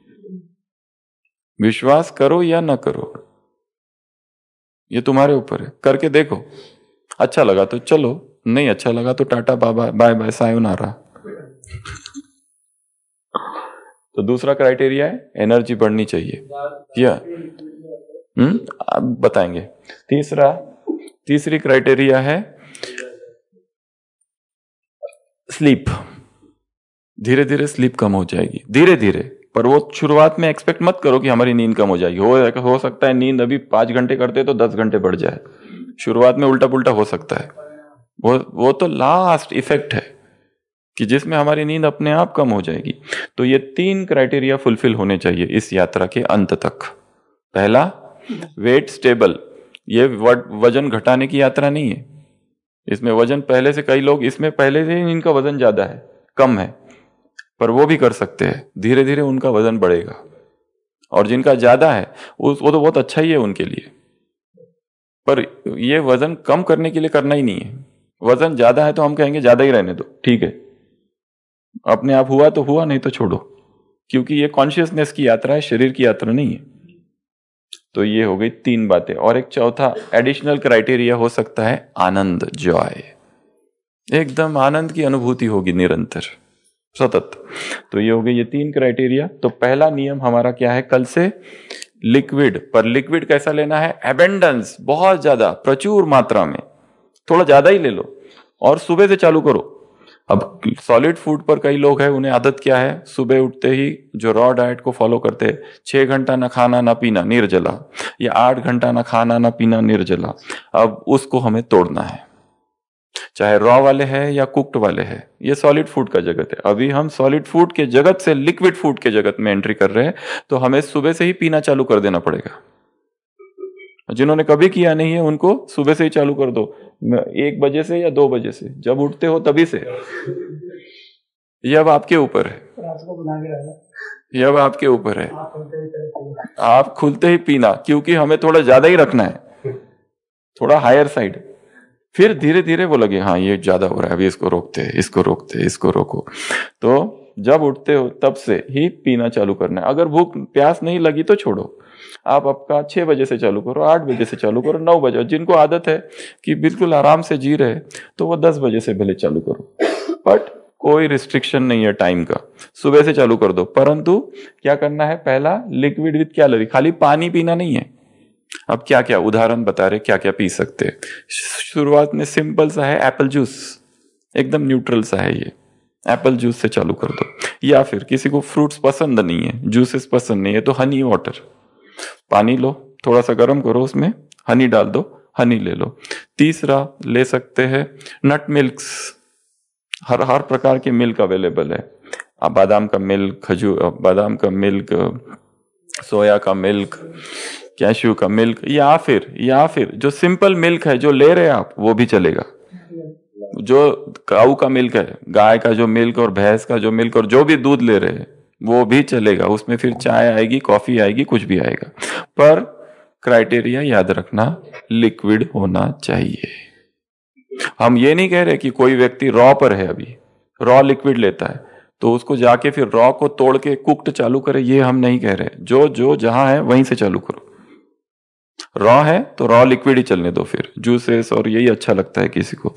विश्वास करो या ना करो, ये तुम्हारे ऊपर है। करके देखो, अच्छा लगा तो चलो, नहीं अच्छा लगा तो टाटा बाबा, बाय बाय, सायोनारा। तो दूसरा क्राइटेरिया है एनर्जी बढ़नी चाहिए, या अब बताएंगे। तीसरा, तीसरी क्राइटेरिया है स्लीप। धीरे धीरे स्लीप कम हो जाएगी, धीरे धीरे, पर वो शुरुआत में एक्सपेक्ट मत करो कि हमारी नींद कम हो जाएगी। हो सकता है नींद अभी 5 घंटे करते तो 10 घंटे बढ़ जाए। शुरुआत में उल्टा पुल्टा हो सकता है। वो तो लास्ट इफेक्ट है कि जिसमें हमारी नींद अपने आप कम हो जाएगी। तो ये 3 क्राइटेरिया फुलफिल होने चाहिए इस यात्रा के अंत तक। पहला, वेट स्टेबल। ये वजन घटाने की यात्रा नहीं है। इसमें वजन पहले से, कई लोग इसमें पहले से ही इनका वजन ज्यादा है, कम है, पर वो भी कर सकते हैं। धीरे धीरे उनका वजन बढ़ेगा। और जिनका ज्यादा है वो तो बहुत अच्छा ही है उनके लिए, पर ये वजन कम करने के लिए करना ही नहीं है। वजन ज्यादा है तो हम कहेंगे ज्यादा ही रहने दो, ठीक है, अपने आप हुआ तो हुआ, नहीं तो छोड़ो, क्योंकि ये कॉन्शियसनेस की यात्रा है, शरीर की यात्रा नहीं है। तो ये हो गई 3 बातें। और एक चौथा एडिशनल क्राइटेरिया हो सकता है आनंद, जॉय। एकदम आनंद की अनुभूति होगी निरंतर, सतत। तो ये हो गई ये 3 क्राइटेरिया। तो पहला नियम हमारा क्या है कल से? लिक्विड। पर लिक्विड कैसा लेना है? एबेंडेंस, बहुत ज्यादा, प्रचुर मात्रा में, थोड़ा ज्यादा ही ले लो। और सुबह से चालू करो। अब सॉलिड फूड पर कई लोग हैं, उन्हें आदत क्या है, सुबह उठते ही जो रॉ डाइट को फॉलो करते हैं, 6 घंटा ना खाना ना पीना निर्जला, या 8 घंटा ना खाना ना पीना निर्जला। अब उसको हमें तोड़ना है, चाहे रॉ वाले हैं या कुक्ड वाले हैं। ये सॉलिड फूड का जगत है। अभी हम सॉलिड फूड के जगत से लिक्विड फूड के जगत में एंट्री कर रहे हैं, तो हमें सुबह से ही पीना चालू कर देना पड़ेगा। जिन्होंने कभी किया नहीं है उनको सुबह से ही चालू कर दो, 1 बजे से या 2 बजे से, जब उठते हो तभी से। ये अब आपके ऊपर है, ये अब आपके ऊपर है। आप खुलते ही पीना, क्योंकि हमें थोड़ा ज्यादा ही रखना है, थोड़ा हायर साइड। फिर धीरे धीरे वो लगे हाँ ये ज्यादा हो रहा है, अभी इसको रोकते हैं, इसको रोकते हैं, इसको रोको। तो जब उठते हो तब से ही पीना चालू करना है। अगर भूख प्यास नहीं लगी तो छोड़ो, आप आपका 6 बजे से चालू करो, 8 बजे से चालू करो, 9 बजे। जिनको आदत है कि बिल्कुल आराम से जी रहे, तो वो 10 बजे से भले चालू करो, बट कोई रिस्ट्रिक्शन नहीं है टाइम का, सुबह से चालू कर दो। परंतु क्या करना है? पहला, लिक्विड विद कैलोरी, खाली पानी पीना नहीं है। अब क्या क्या उदाहरण बता रहे, क्या क्या पी सकते हैं। शुरुआत में सिंपल सा है एप्पल जूस, एकदम न्यूट्रल सा है ये, एप्पल जूस से चालू कर दो। या फिर किसी को फ्रूट्स पसंद नहीं है, जूसेस पसंद नहीं है, तो हनी वाटर, पानी लो, थोड़ा सा गर्म करो, उसमें हनी डाल दो, हनी ले लो। तीसरा ले सकते हैं नट मिल्क्स, हर प्रकार के मिल्क अवेलेबल है। बादाम का मिल्क, खजूर, बादाम का मिल्क, सोया का मिल्क, कैश्यू का मिल्क, या फिर जो सिंपल मिल्क है जो ले रहे हैं आप, वो भी चलेगा। जो काऊ का मिल्क है, गाय का जो मिल्क और भैंस का जो मिल्क और जो भी दूध ले रहे हैं, वो भी चलेगा। उसमें फिर चाय आएगी, कॉफी आएगी, कुछ भी आएगा, पर क्राइटेरिया याद रखना, लिक्विड होना चाहिए। हम ये नहीं कह रहे कि कोई व्यक्ति रॉ पर है, अभी रॉ लिक्विड लेता है, तो उसको जाके फिर रॉ को तोड़ के कुक्ड चालू करे, ये हम नहीं कह रहे। जो जहां है वहीं से चालू करो। रॉ है तो रॉ लिक्विड ही चलने दो, फिर जूसेस और यही अच्छा लगता है किसी को,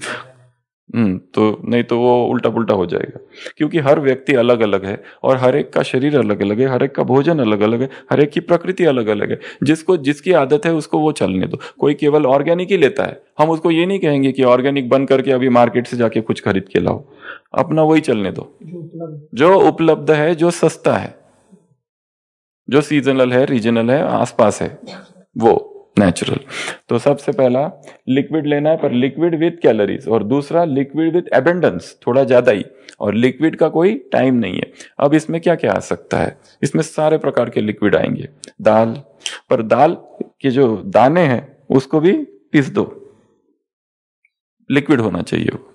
तो नहीं तो वो उल्टा पुल्टा हो जाएगा। क्योंकि हर व्यक्ति अलग अलग है, और हर एक का शरीर अलग अलग है, हर एक का भोजन अलग अलग है, हर एक की प्रकृति अलग अलग है। जिसको जिसकी आदत है उसको वो चलने दो। कोई केवल ऑर्गेनिक ही लेता है, हम उसको ये नहीं कहेंगे कि ऑर्गेनिक बंद करके अभी मार्केट से जाके कुछ खरीद के लाओ, अपना वही चलने दो जो उपलब्ध है, जो सस्ता है, जो सीजनल है, रीजनल है, आसपास है, वो नेचुरल। तो सबसे पहला लिक्विड लेना है, पर लिक्विड विद कैलोरीज, और दूसरा लिक्विड विद एबेंडेंस, थोड़ा ज्यादा ही, और लिक्विड का कोई टाइम नहीं है। अब इसमें क्या क्या आ सकता है? इसमें सारे प्रकार के लिक्विड आएंगे। दाल, पर दाल के जो दाने हैं उसको भी पीस दो, लिक्विड होना चाहिए वो।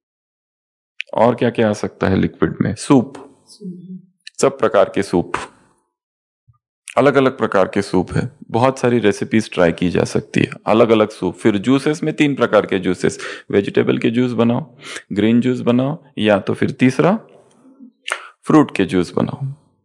और क्या क्या आ सकता है लिक्विड में? सूप, सब प्रकार के सूप, अलग अलग प्रकार के सूप है, बहुत सारी रेसिपीज ट्राई की जा सकती है, अलग अलग सूप। फिर जूसेस में 3 प्रकार के जूसेस, वेजिटेबल के जूस बनाओ, ग्रीन जूस बनाओ, या तो फिर तीसरा फ्रूट के जूस बनाओ।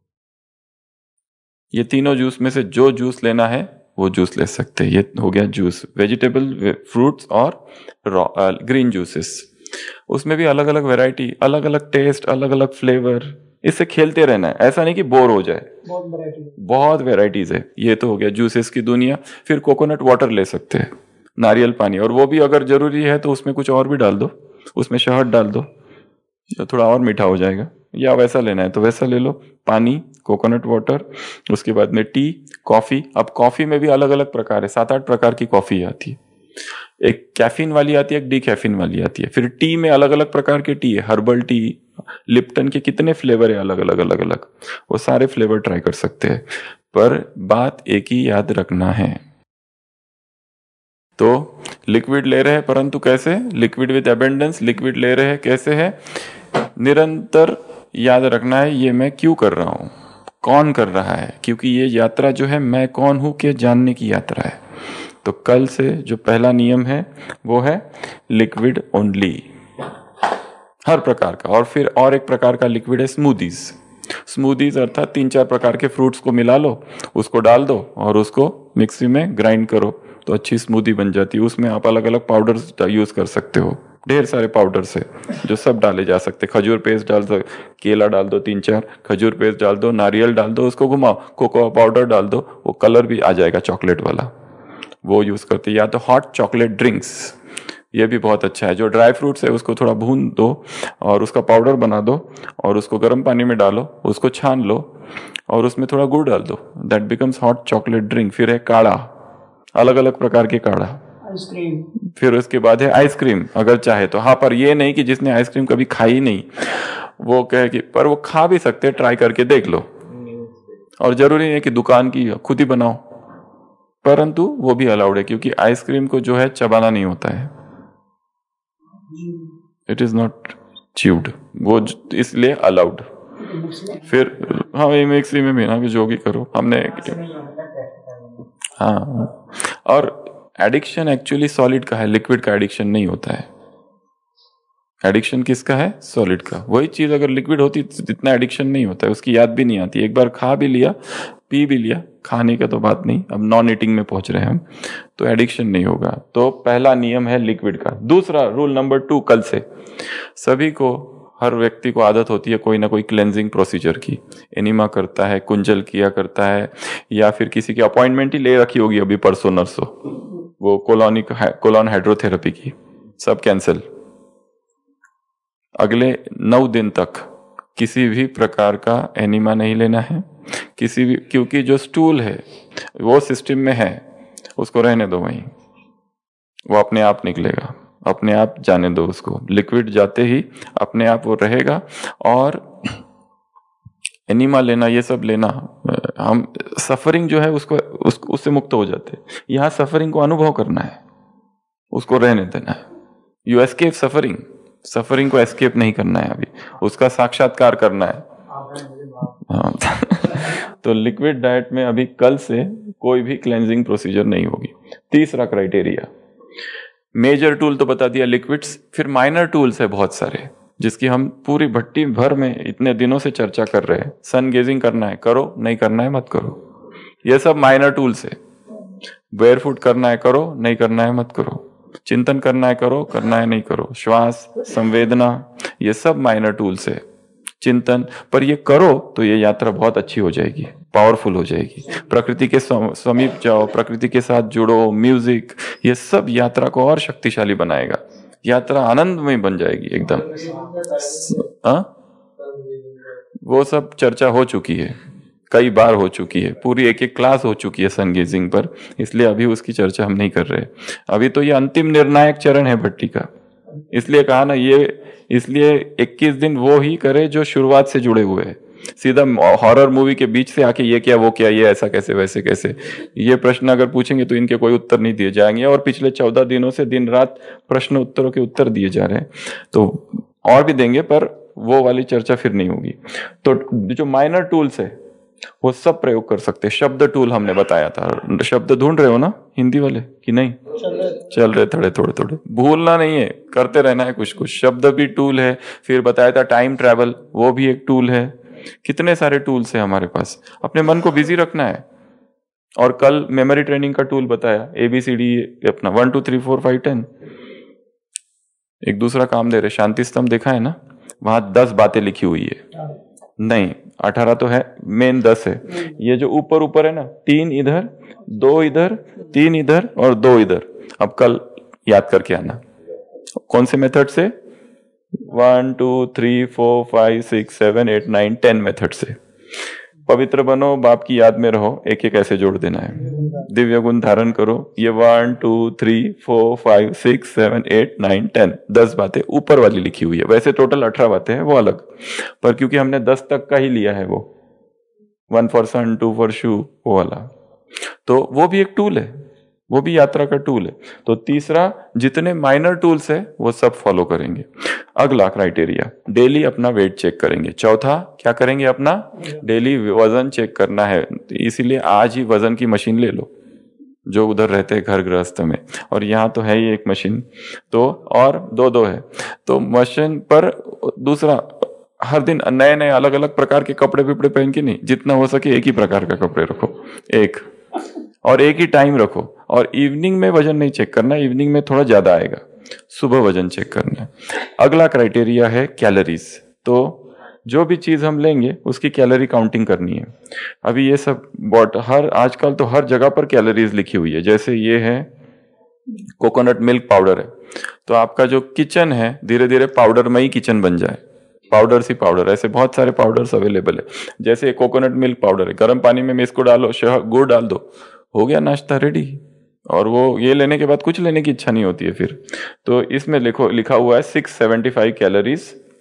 ये तीनों जूस में से जो जूस लेना है वो जूस ले सकते हैं। ये हो गया जूस, वेजिटेबल, फ्रूट्स और ग्रीन जूसेस। उसमें भी अलग अलग वैरायटी, अलग अलग टेस्ट, अलग अलग फ्लेवर, इससे खेलते रहना है, ऐसा नहीं कि बोर हो जाए। बहुत वैरायटीज है। ये तो हो गया जूसेस की दुनिया। फिर कोकोनट वाटर ले सकते हैं, नारियल पानी, और वो भी अगर जरूरी है तो उसमें कुछ और भी डाल दो, उसमें शहद डाल दो तो थोड़ा और मीठा हो जाएगा, या वैसा लेना है तो वैसा ले लो। पानी, कोकोनट वाटर, उसके बाद में टी, कॉफी। अब कॉफी में भी अलग अलग प्रकार है, 7-8 प्रकार की कॉफी आती है। एक कैफीन वाली आती है, एक डी कैफीन वाली आती है। फिर टी में अलग अलग प्रकार के टी है, हर्बल टी, लिप्टन के कितने फ्लेवर है अलग अलग अलग अलग, वो सारे फ्लेवर ट्राई कर सकते हैं। पर बात एक ही याद रखना है, तो लिक्विड ले रहे हैं परंतु कैसे, लिक्विड विद एबेंडेंस, लिक्विड ले रहे हैं कैसे है, निरंतर याद रखना है ये मैं क्यों कर रहा हूं, कौन कर रहा है, क्योंकि ये यात्रा जो है मैं कौन हूं के जानने की यात्रा है। तो कल से जो पहला नियम है वो है लिक्विड ओनली, हर प्रकार का। और फिर और एक प्रकार का लिक्विड है स्मूदीज। स्मूदीज अर्थात 3-4 प्रकार के फ्रूट्स को मिला लो, उसको डाल दो और उसको मिक्सी में ग्राइंड करो तो अच्छी स्मूदी बन जाती है। उसमें आप अलग अलग पाउडर्स यूज कर सकते हो, ढेर सारे पाउडर्स है जो सब डाले जा सकते। खजूर पेस्ट डाल दो, केला डाल दो 3-4, खजूर पेस्ट डाल दो, नारियल डाल दो, उसको घुमाओ, कोकोआ पाउडर डाल दो, वो कलर भी आ जाएगा चॉकलेट वाला, वो यूज करते। या तो हॉट चॉकलेट ड्रिंक्स, ये भी बहुत अच्छा है। जो ड्राई फ्रूट्स है उसको थोड़ा भून दो और उसका पाउडर बना दो और उसको गर्म पानी में डालो, उसको छान लो और उसमें थोड़ा गुड़ डाल दो, that becomes hot chocolate drink. फिर है काढ़ा, अलग अलग प्रकार के काढ़ा। आइसक्रीम, फिर उसके बाद है आइसक्रीम अगर चाहे तो। हाँ, पर ये नहीं कि जिसने आइसक्रीम कभी खाई नहीं वो कहे कि, पर वो खा भी सकते, ट्राई करके देख लो। और जरूरी नहीं है कि दुकान की, खुद ही बनाओ, परंतु वो भी अलाउड है क्योंकि आइसक्रीम को जो है चबाना नहीं होता है, इट इज नॉट च्यूड, वो इसलिए अलाउड। फिर हाँ, मिक्सी में भी ना जो भी करो हमने। हाँ, और एडिक्शन एक्चुअली सॉलिड का है, लिक्विड का एडिक्शन नहीं होता है। एडिक्शन किसका है? सॉलिड का। वही चीज अगर लिक्विड होती तो इतना एडिक्शन नहीं होता है, उसकी याद भी नहीं आती। एक बार खा भी लिया, पी भी लिया, खाने का तो बात नहीं, अब नॉन ईटिंग में पहुंच रहे हैं हम, तो एडिक्शन नहीं होगा। तो पहला नियम है लिक्विड का। दूसरा रूल नंबर 2, कल से सभी को, हर व्यक्ति को आदत होती है कोई ना कोई क्लेंजिंग प्रोसीजर की। एनिमा करता है, कुंजल किया करता है, या फिर किसी की अपॉइंटमेंट ही ले रखी होगी अभी परसों नरसों, वो कोलॉन हाइड्रोथेरेपी की, सब कैंसिल। अगले 9 दिन तक किसी भी प्रकार का एनिमा नहीं लेना है, किसी भी, क्योंकि जो स्टूल है वो सिस्टम में है, उसको रहने दो वहीं, वो अपने आप निकलेगा, अपने आप जाने दो उसको। लिक्विड जाते ही अपने आप वो रहेगा। और एनिमा लेना, ये सब लेना, हम सफरिंग जो है उससे मुक्त हो जाते हैं। यहाँ सफरिंग को अनुभव करना है, उसको रहने देना है। यू एस्केप सफरिंग, सफरिंग को एस्केप नहीं करना है, अभी उसका साक्षात्कार करना है। हाँ तो लिक्विड डाइट में अभी कल से कोई भी क्लेंजिंग प्रोसीजर नहीं होगी। तीसरा क्राइटेरिया, मेजर टूल तो बता दिया लिक्विड्स, फिर माइनर टूल्स है बहुत सारे जिसकी हम पूरी भट्टी भर में इतने दिनों से चर्चा कर रहे हैं। सन गेजिंग करना है करो, नहीं करना है मत करो, ये सब माइनर टूल्स है। बेयरफुट करना है करो, नहीं करना है मत करो। चिंतन करना है करो, करना है नहीं करो। श्वास, संवेदना, ये सब माइनर टूल्स है। चिंतन पर ये करो तो ये यात्रा बहुत अच्छी हो जाएगी, पावरफुल हो जाएगी। प्रकृति के समीप जाओ, प्रकृति के साथ जुड़ो, म्यूजिक, ये सब यात्रा को और शक्तिशाली बनाएगा। यात्रा आनंदमय बन जाएगी एकदम। वो सब चर्चा हो चुकी है, कई बार हो चुकी है, पूरी एक क्लास हो चुकी है सन गेजिंग पर, इसलिए अभी उसकी चर्चा हम नहीं कर रहे। अभी तो ये अंतिम निर्णायक चरण है भट्टी का, इसलिए कहा ना, ये इसलिए 21 दिन वो ही करे जो शुरुआत से जुड़े हुए हैं। सीधा हॉरर मूवी के बीच से आके ये क्या वो क्या, ये ऐसा कैसे वैसे कैसे, ये प्रश्न अगर पूछेंगे तो इनके कोई उत्तर नहीं दिए जाएंगे। और पिछले 14 दिनों से दिन रात प्रश्न उत्तरों के उत्तर दिए जा रहे हैं, तो और भी देंगे, पर वो वाली चर्चा फिर नहीं होगी। तो जो माइनर टूल्स है वो सब प्रयोग कर सकते हैं। शब्द टूल हमने बताया था, शब्द ढूंढ रहे हो ना हिंदी वाले कि नहीं? चल रहे थोड़े थोड़े, भूलना नहीं है, करते रहना है कुछ कुछ। शब्द भी टूल है। फिर बताया था टाइम ट्रैवल, वो भी एक टूल है। कितने सारे टूल्स है हमारे पास, अपने मन को बिजी रखना है। और कल मेमोरी ट्रेनिंग का टूल बताया, ABCD अपना 1 2 3 4 5 10। एक दूसरा काम दे रहे, शांति स्तंभ देखा है ना, वहां 10 बातें लिखी हुई है। नहीं, 18 तो है, मेन 10 है। ये जो ऊपर ऊपर है ना, 3 इधर, 2 इधर, 3 इधर और 2 इधर। अब कल याद करके आना कौन से मेथड से, 1 2 3 4 5 6 7 8 9 10 मेथड से। पवित्र बनो, बाप की याद में रहो, एक एक ऐसे जोड़ देना है। दिव्य गुण धारण करो, ये 1 2 3 4 5 6 7 8 9 10 10 बातें ऊपर वाली लिखी हुई है। वैसे टोटल 18 बातें हैं, वो अलग, पर क्योंकि हमने 10 तक का ही लिया है, वो 1 फॉर सन 2 फॉर शू वो वाला, तो वो भी एक टूल है, वो भी यात्रा का टूल है। तो तीसरा, जितने माइनर टूल्स है वो सब फॉलो करेंगे। अगला क्राइटेरिया, डेली अपना वेट चेक करेंगे। चौथा क्या करेंगे, अपना डेली वजन चेक करना है। इसीलिए आज ही वजन की मशीन ले लो, जो उधर रहते हैं घर गृहस्थ में, और यहाँ तो है ही एक मशीन, तो और दो है, तो मशीन पर दूसरा, हर दिन नए नए अलग अलग प्रकार के कपड़े विपड़े पहन के नहीं, जितना हो सके एक ही प्रकार का कपड़े रखो, एक, और एक ही टाइम रखो। और इवनिंग में वजन नहीं चेक करना, इवनिंग में थोड़ा ज्यादा आएगा, सुबह वजन चेक करना है। अगला क्राइटेरिया है कैलोरीज। तो जो भी चीज हम लेंगे उसकी कैलोरी काउंटिंग करनी है। अभी ये सब आजकल तो हर जगह पर कैलोरीज लिखी हुई है। जैसे ये है कोकोनट मिल्क पाउडर है, तो आपका जो किचन है धीरे धीरे पाउडरमयी किचन बन जाए, पाउडर सी पाउडर। ऐसे बहुत सारे पाउडर्स अवेलेबल है। जैसे कोकोनट मिल्क पाउडर है, गर्म पानी में इसको डालो, गुड़ डाल दो, हो गया नाश्ता रेडी। और वो ये लेने के बाद कुछ लेने की इच्छा नहीं होती है फिर। तो इसमें लिखा हुआ है 675 कैलोरीज,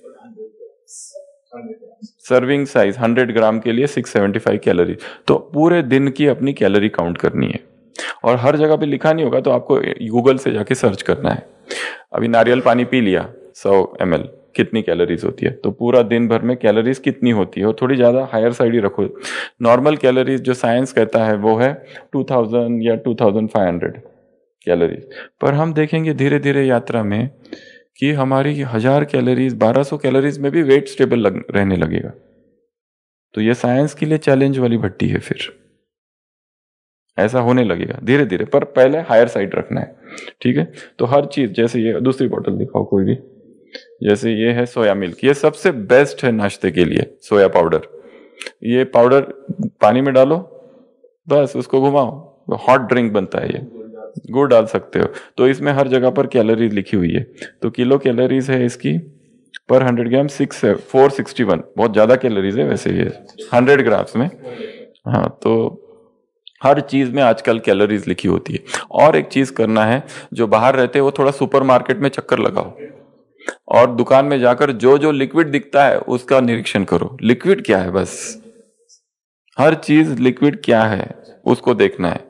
सर्विंग साइज 100 ग्राम के लिए 675 कैलोरी। तो पूरे दिन की अपनी कैलोरी काउंट करनी है, और हर जगह पे लिखा नहीं होगा, तो आपको गूगल से जाके सर्च करना है। अभी नारियल पानी पी लिया 100 ml, कितनी कैलोरीज होती है, तो पूरा दिन भर में कैलोरीज कितनी होती है, और थोड़ी ज्यादा हायर साइड ही रखो। नॉर्मल कैलोरीज जो साइंस कहता है वो है 2000 या 2500 कैलोरीज, पर हम देखेंगे धीरे धीरे यात्रा में कि हमारी 1000 कैलोरीज 1200 कैलोरीज में भी वेट स्टेबल रहने लगेगा। तो ये साइंस के लिए चैलेंज वाली भट्टी है, फिर ऐसा होने लगेगा धीरे धीरे, पर पहले हायर साइड रखना है, ठीक है। तो हर चीज, जैसे ये दूसरी बोतल दिखाओ कोई भी, जैसे ये है सोया मिल्क, ये सबसे बेस्ट है नाश्ते के लिए, सोया पाउडर। ये पाउडर पानी में डालो, बस उसको घुमाओ, हॉट ड्रिंक बनता है। ये गुड़ डाल सकते हो। तो इसमें हर जगह पर कैलोरीज लिखी हुई है। तो किलो कैलोरीज है इसकी पर 100 ग्राम 461, बहुत ज्यादा कैलोरीज है वैसे ये 100 ग्राम्स में। हाँ, तो हर चीज में आजकल कैलोरीज लिखी होती है। और एक चीज करना है, जो बाहर रहते हैं वो थोड़ा सुपरमार्केट में चक्कर लगाओ, और दुकान में जाकर जो जो लिक्विड दिखता है उसका निरीक्षण करो। लिक्विड क्या है, बस हर चीज लिक्विड क्या है उसको देखना है।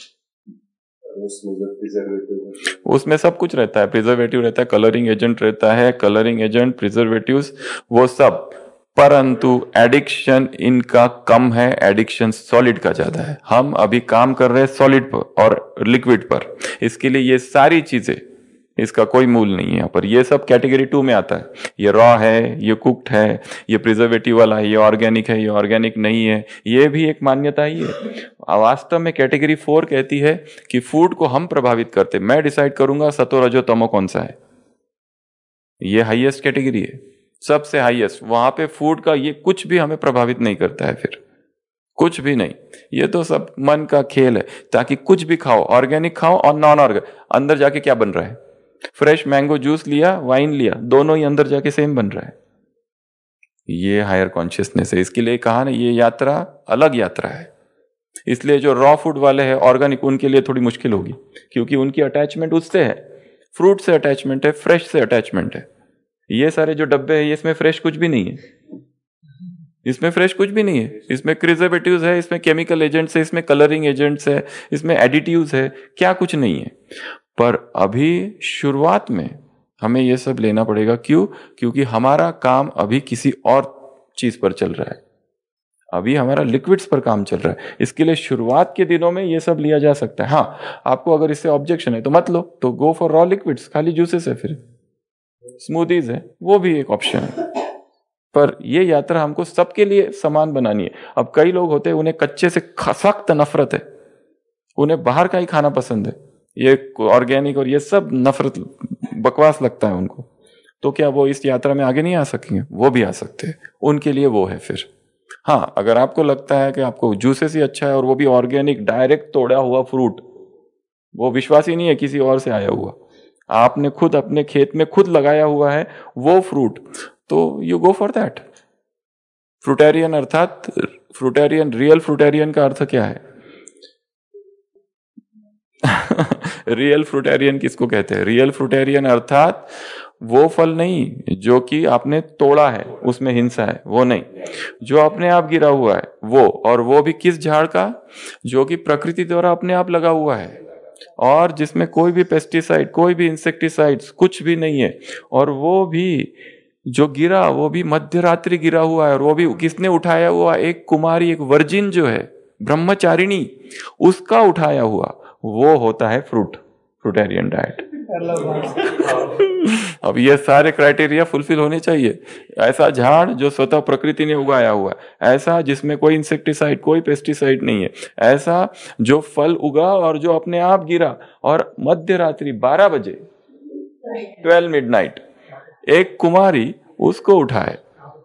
उसमें सब कुछ रहता है, प्रिजर्वेटिव रहता है, कलरिंग एजेंट रहता है, कलरिंग एजेंट, प्रिजर्वेटिव्स, वो सब। परंतु एडिक्शन इनका कम है, एडिक्शन सॉलिड का ज्यादा है। हम अभी काम कर रहे हैं सॉलिड पर और लिक्विड पर, इसके लिए ये सारी चीजें, इसका कोई मूल नहीं है यहाँ पर। ये सब कैटेगरी 2 में आता है। ये रॉ है, ये कुक्ड है, ये प्रिजर्वेटिव वाला है, ये ऑर्गेनिक है, ये ऑर्गेनिक नहीं है, ये भी एक मान्यता ही है। वास्तव में कैटेगरी 4 कहती है कि फूड को हम प्रभावित करते, मैं डिसाइड करूंगा सतो रजो तमो कौन सा है। ये हाईएस्ट कैटेगरी है, सबसे हाईएस्ट। वहां पे फूड का ये कुछ भी हमें प्रभावित नहीं करता है, फिर कुछ भी नहीं। ये तो सब मन का खेल है, ताकि कुछ भी खाओ, ऑर्गेनिक खाओ और नॉन ऑर्गेनिक। अंदर जाके क्या बन रहा है, फ्रेश मैंगो जूस लिया, वाइन लिया, दोनों ही अंदर जाके सेम बन रहा है। ये हायर कॉन्शियसनेस है। इसके लिए कहा ना, ये यात्रा अलग यात्रा है। इसलिए जो रॉ फूड वाले हैं, ऑर्गेनिक, उनके लिए थोड़ी मुश्किल होगी, क्योंकि उनकी अटैचमेंट उससे है, फ्रूट से अटैचमेंट है, फ्रेश से अटैचमेंट है। ये सारे जो डब्बे हैं, इसमें फ्रेश कुछ भी नहीं है, इसमें फ्रेश कुछ भी नहीं है। इसमें प्रिजर्वेटिव्स है, इसमें केमिकल एजेंट्स है, इसमें कलरिंग एजेंट्स है, इसमें एडिटिव्स है, क्या कुछ नहीं है। पर अभी शुरुआत में हमें यह सब लेना पड़ेगा। क्यों? क्योंकि हमारा काम अभी किसी और चीज पर चल रहा है, अभी हमारा लिक्विड्स पर काम चल रहा है। इसके लिए शुरुआत के दिनों में ये सब लिया जा सकता है। हाँ, आपको अगर इससे ऑब्जेक्शन है तो मत लो, तो गो फॉर रॉ लिक्विड्स, खाली जूसेस है, फिर स्मूदीज है, वो भी एक ऑप्शन है। पर ये यात्रा हमको सबके लिए समान बनानी है। अब कई लोग होते हैं, उन्हें कच्चे से सख्त नफरत है, उन्हें बाहर का ही खाना पसंद है, ये ऑर्गेनिक और ये सब नफरत, बकवास लगता है उनको। तो क्या वो इस यात्रा में आगे नहीं आ सकेंगे? वो भी आ सकते हैं, उनके लिए वो है फिर। हाँ, अगर आपको लगता है कि आपको जूसेस ही अच्छा है और वो भी ऑर्गेनिक डायरेक्ट तोड़ा हुआ फ्रूट, वो विश्वास ही नहीं है किसी और से आया हुआ, आपने खुद अपने खेत में खुद लगाया हुआ है वो फ्रूट, तो you go for that. Fruitarian अर्थात फ्रूटेरियन, रियल फ्रूटेरियन का अर्थ क्या है? रियल फ्रूटेरियन किसको कहते हैं? रियल फ्रूटेरियन अर्थात वो फल नहीं जो कि आपने तोड़ा है, उसमें हिंसा है, वो नहीं, जो अपने आप गिरा हुआ है वो, और वो भी किस झाड़ का? जो कि प्रकृति द्वारा अपने आप लगा हुआ है और जिसमें कोई भी पेस्टिसाइड, कोई भी इंसेक्टिसाइड्स कुछ भी नहीं है, और वो भी जो गिरा वो भी मध्य रात्रि गिरा हुआ है, और वो भी किसने उठाया हुआ? एक कुमारी, एक वर्जिन जो है ब्रह्मचारिणी, उसका उठाया हुआ, वो होता है फ्रूटेरियन डाइट। अब ये सारे क्राइटेरिया फुलफिल होने चाहिए। ऐसा झाड़ जो स्वतः प्रकृति ने उगाया हुआ है, ऐसा जिसमें कोई इंसेक्टिसाइड, कोई पेस्टिसाइड नहीं है, ऐसा जो फल उगा और जो अपने आप गिरा, और मध्य रात्रि 12 बजे 12 मिडनाइट एक कुमारी उसको उठाए।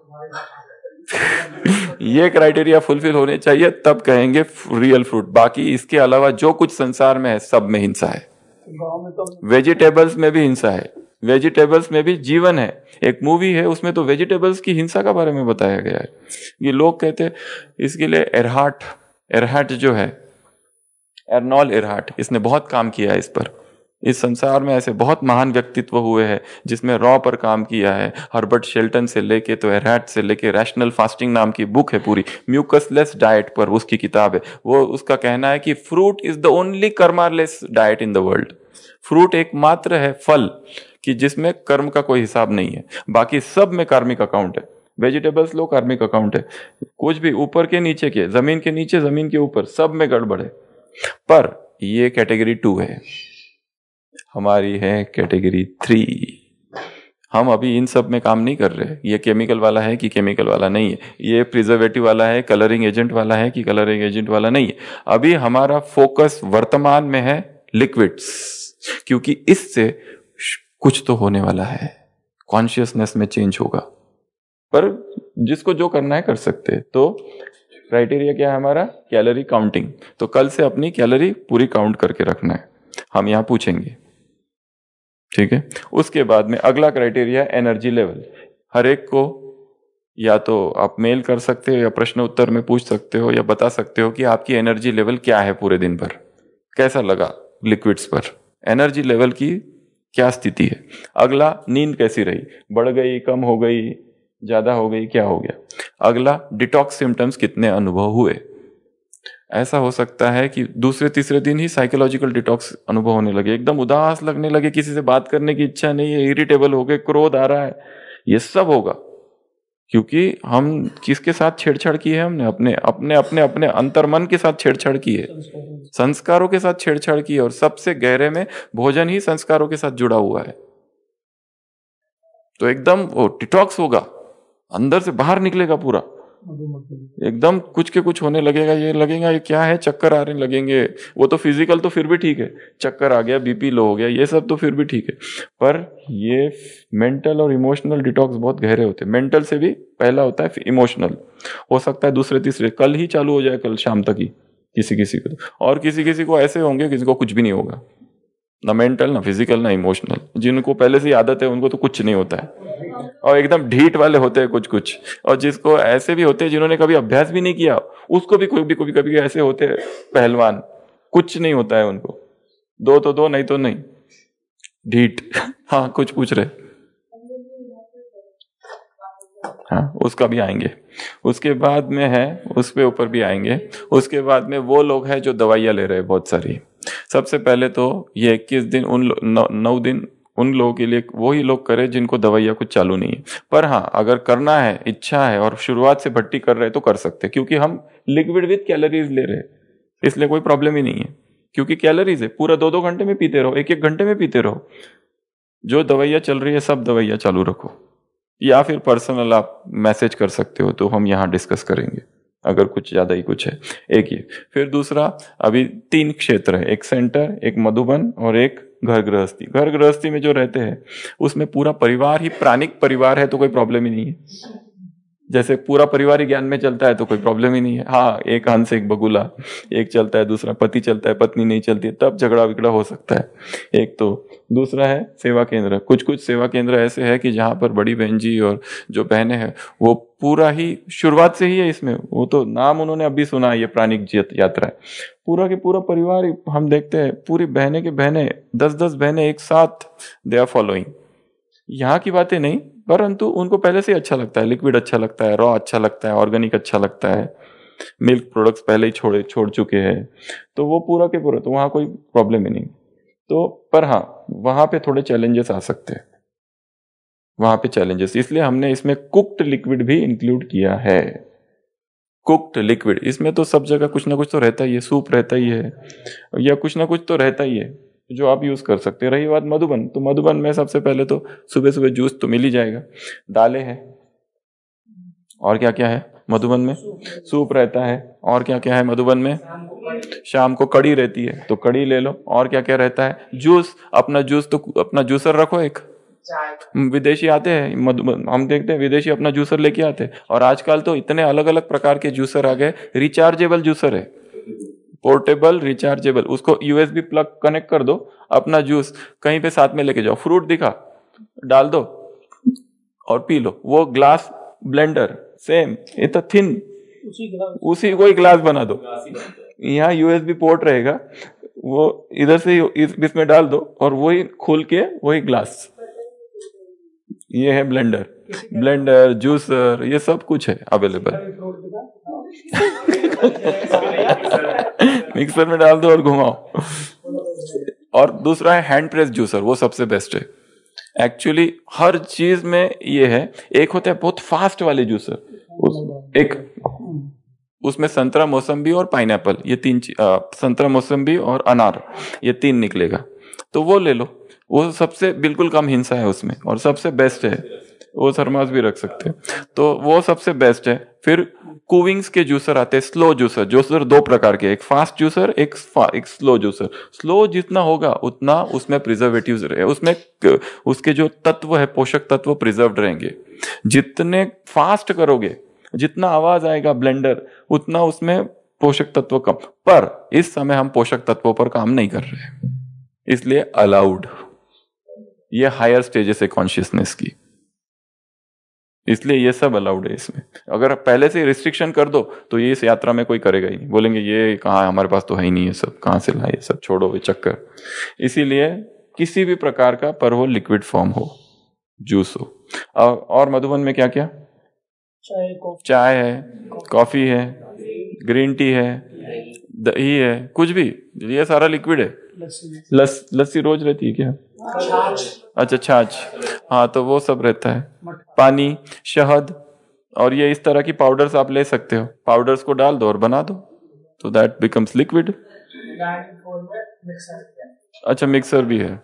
ये क्राइटेरिया फुलफिल होने चाहिए, तब कहेंगे रियल फ्रूट। बाकी इसके अलावा जो कुछ संसार में है सब में हिंसा है। वेजिटेबल्स में भी हिंसा है, वेजिटेबल्स में भी जीवन है। एक मूवी है उसमें तो वेजिटेबल्स की हिंसा का बारे में बताया गया है। ये लोग कहते हैं इसके लिए एरहाट जो है, एर्नॉल एरहाट, इसने बहुत काम किया है इस पर। इस संसार में ऐसे बहुत महान व्यक्तित्व हुए हैं जिसमें रॉ पर काम किया है। हर्बर्ट शेल्टन से लेके तो एरहाट से लेके रैशनल फास्टिंग नाम की बुक है पूरी, म्यूकसलेस डाइट पर उसकी किताब है। वो उसका कहना है कि fruit is the only karmaless diet in the world. Fruit एकमात्र है फल कि जिसमें कर्म का कोई हिसाब नहीं है, बाकी सब में कार्मिक अकाउंट है। वेजिटेबल्स लो कार्मिक अकाउंट है, कुछ भी ऊपर के नीचे के, जमीन के नीचे जमीन के ऊपर, सब में गड़बड़ है। पर ये कैटेगरी 2 है, हमारी है कैटेगरी 3। हम अभी इन सब में काम नहीं कर रहे। ये केमिकल वाला है कि केमिकल वाला नहीं है, ये प्रिजर्वेटिव वाला है, कलरिंग एजेंट वाला है कि कलरिंग एजेंट वाला नहीं है। अभी हमारा फोकस वर्तमान में है लिक्विड्स, क्योंकि इससे कुछ तो होने वाला है, कॉन्शियसनेस में चेंज होगा। पर जिसको जो करना है कर सकते हैं। तो क्राइटेरिया क्या है हमारा? Calorie counting. तो कल से अपनी कैलोरी पूरी काउंट करके रखना है, हम यहां पूछेंगे, ठीक है। उसके बाद में अगला क्राइटेरिया एनर्जी लेवल। हर एक को या तो आप मेल कर सकते हो या प्रश्न उत्तर में पूछ सकते हो या बता सकते हो कि आपकी एनर्जी लेवल क्या है पूरे दिन भर, कैसा लगा लिक्विड्स पर, एनर्जी लेवल की क्या स्थिति है। अगला नींद कैसी रही, बढ़ गई, कम हो गई, ज्यादा हो गई, क्या हो गया। अगला डिटॉक्स सिम्टम्स कितने अनुभव हुए। ऐसा हो सकता है कि दूसरे तीसरे दिन ही साइकोलॉजिकल डिटॉक्स अनुभव होने लगे, एकदम उदास लगने लगे, किसी से बात करने की इच्छा नहीं है, इरिटेबल हो गए, क्रोध आ रहा है। ये सब होगा क्योंकि हम किसके साथ छेड़छाड़ की है? हमने अपने अपने अपने अपने अंतर्मन के साथ छेड़छाड़ की है, संस्कारों के साथ छेड़छाड़ की है। और सबसे गहरे में भोजन ही संस्कारों के साथ जुड़ा हुआ है। तो एकदम वो डिटॉक्स होगा, अंदर से बाहर निकलेगा पूरा, एकदम कुछ के कुछ होने लगेगा। ये लगेगा ये क्या है, चक्कर आने लगेंगे। वो तो फिजिकल तो फिर भी ठीक है, चक्कर आ गया, बीपी लो हो गया, ये सब तो फिर भी ठीक है। पर ये मेंटल और इमोशनल डिटॉक्स बहुत गहरे होते हैं। मेंटल से भी पहला होता है इमोशनल, हो सकता है दूसरे तीसरे, कल ही चालू हो जाए, कल शाम तक ही किसी किसी को। और किसी किसी को ऐसे होंगे किसी को कुछ भी नहीं होगा, ना मेंटल ना फिजिकल ना इमोशनल। जिनको पहले से आदत है उनको तो कुछ नहीं होता है, और एकदम ढीठ वाले होते हैं कुछ कुछ। और जिसको ऐसे भी होते हैं जिन्होंने कभी अभ्यास भी नहीं किया, उसको भी कोई भी कभी कभी ऐसे होते हैं पहलवान, कुछ नहीं होता है उनको, दो तो दो, नहीं तो नहीं, ढीठ। हाँ कुछ पूछ रहे, हाँ उसका भी आएंगे। उसके बाद में है, उस पे ऊपर भी आएंगे। उसके बाद में वो लोग हैं जो दवाइयां ले रहे हैं बहुत सारी। सबसे पहले तो ये 21 दिन 9 दिन उन लोगों के लिए वही लोग करें जिनको दवाइयां कुछ चालू नहीं है। पर हाँ अगर करना है, इच्छा है और शुरुआत से भट्टी कर रहे हैं तो कर सकते हैं, क्योंकि हम लिक्विड विद कैलोरीज ले रहे हैं, इसलिए कोई प्रॉब्लम ही नहीं है। क्योंकि कैलोरीज है, पूरा 2-2 घंटे में पीते रहो, 1-1 घंटे में पीते रहो। जो दवाइयां चल रही है सब दवाइयां चालू रखो, या फिर पर्सनल आप मैसेज कर सकते हो, तो हम यहाँ डिस्कस करेंगे अगर कुछ ज्यादा ही कुछ है। एक ये, फिर दूसरा अभी 3 क्षेत्र है, एक सेंटर, एक मधुबन और एक घर गृहस्थी। घर गृहस्थी में जो रहते हैं उसमें पूरा परिवार ही प्राणिक परिवार है, तो कोई प्रॉब्लम ही नहीं है। जैसे पूरा परिवार ही ज्ञान में चलता है तो कोई प्रॉब्लम ही नहीं है। हाँ, एक हंस एक बगुला, एक चलता है, दूसरा पति चलता है, पत्नी नहीं चलती है, तब झगड़ा विगड़ा हो सकता है। एक तो दूसरा है सेवा केंद्र। कुछ कुछ सेवा केंद्र ऐसे है कि जहाँ पर बड़ी बहन जी और जो बहनें हैं वो पूरा ही शुरुआत से ही है इसमें, वो तो नाम उन्होंने अभी सुना, ये प्राणिक यात्रा है, पूरा के पूरा परिवार हम देखते हैं, पूरी बहनें की बहनें 10-10 बहनें एक साथ दे आर फॉलोइंग। यहाँ की बातें नहीं, परंतु उनको पहले से अच्छा लगता है, लिक्विड अच्छा लगता है, रॉ अच्छा लगता है, ऑर्गेनिक अच्छा लगता है, मिल्क प्रोडक्ट्स पहले ही छोड़ चुके हैं, तो वो पूरा के पूरा, तो वहाँ कोई प्रॉब्लम ही नहीं। तो पर हाँ, वहाँ पे थोड़े चैलेंजेस आ सकते हैं, वहाँ पे चैलेंजेस, इसलिए हमने इसमें कुक्ड लिक्विड भी इंक्लूड किया है। कुक्ड लिक्विड, इसमें तो सब जगह कुछ ना कुछ तो रहता ही है, सूप रहता ही है या कुछ ना कुछ तो रहता ही है जो आप यूज कर सकते हैं। रही बात मधुबन, तो मधुबन में सबसे पहले तो सुबह सुबह जूस तो मिल ही जाएगा, दालें हैं, और क्या क्या है मधुबन में, सूप रहता है, और क्या क्या है मधुबन में, शाम को कड़ी रहती है तो कड़ी ले लो, और क्या क्या रहता है, जूस, अपना जूस तो अपना जूसर रखो एक, विदेशी आते हैं मधुबन, हम देखते हैं विदेशी अपना जूसर लेके आते हैं, और आजकल तो इतने अलग अलग प्रकार के जूसर आ गए, रिचार्जेबल जूसर है, पोर्टेबल रिचार्जेबल, उसको यूएसबी प्लग कनेक्ट कर दो, अपना जूस कहीं पे साथ में लेके जाओ, फ्रूट दिखा डाल दो और पी लो, वो ग्लास ब्लेंडर सेम, ये तो थिन, उसी को ही ग्लास बना दो, यहाँ यूएसबी पोर्ट रहेगा, वो इधर से इसमें डाल दो और वही खोल के वही ग्लास, ये है ब्लेंडर जूसर, ये सब कुछ है अवेलेबल। मिक्सर में डाल दो और घुमाओ। और दूसरा है हैंड प्रेस जूसर, वो सबसे बेस्ट है एक्चुअली, हर चीज में ये है। एक होता है बहुत फास्ट वाले जूसर, एक उसमें संतरा मौसम्बी और पाइनएप्पल, ये तीन संतरा मौसम्बी और अनार, ये तीन निकलेगा, तो वो ले लो, वो सबसे बिल्कुल कम हिंसा है उसमें और सबसे बेस्ट है, वो थर्मास भी रख सकते हैं, तो वो सबसे बेस्ट है। फिर कूविंग्स के जूसर आते हैं, स्लो जूसर दो प्रकार के, एक फास्ट जूसर, एक स्लो जूसर। स्लो जितना होगा उतना उसमें प्रिजर्वेटिव्स रहे, उसमें उसके जो तत्व है, पोषक तत्व प्रिजर्व्ड रहेंगे। जितने फास्ट करोगे, जितना आवाज आएगा ब्लेंडर, उतना उसमें पोषक तत्व कम। पर इस समय हम पोषक तत्वों पर काम नहीं कर रहे, इसलिए अलाउड, ये हायर स्टेजेस है कॉन्शियसनेस की, इसलिए ये सब अलाउड है इसमें। अगर पहले से रिस्ट्रिक्शन कर दो तो ये इस यात्रा में कोई करेगा ही नहीं, बोलेंगे ये कहाँ, हमारे पास तो है ही नहीं, ये सब कहाँ से लाए, ये सब छोड़ो ये चक्कर। इसीलिए किसी भी प्रकार का, पर वो लिक्विड फॉर्म हो, जूस हो। और मधुबन में क्या क्या, चाय है, कॉफी है, ग्रीन टी है, दही है, कुछ भी, ये सारा लिक्विड है। लस्सी रोज रहती है क्या, अच्छा छाछ, हाँ तो वो सब रहता है, पानी, शहद, और ये इस तरह की पाउडर्स आप ले सकते हो, पाउडर्स को डाल दो और बना दो, तो दैट बिकम्स लिक्विड। अच्छा मिक्सर भी है,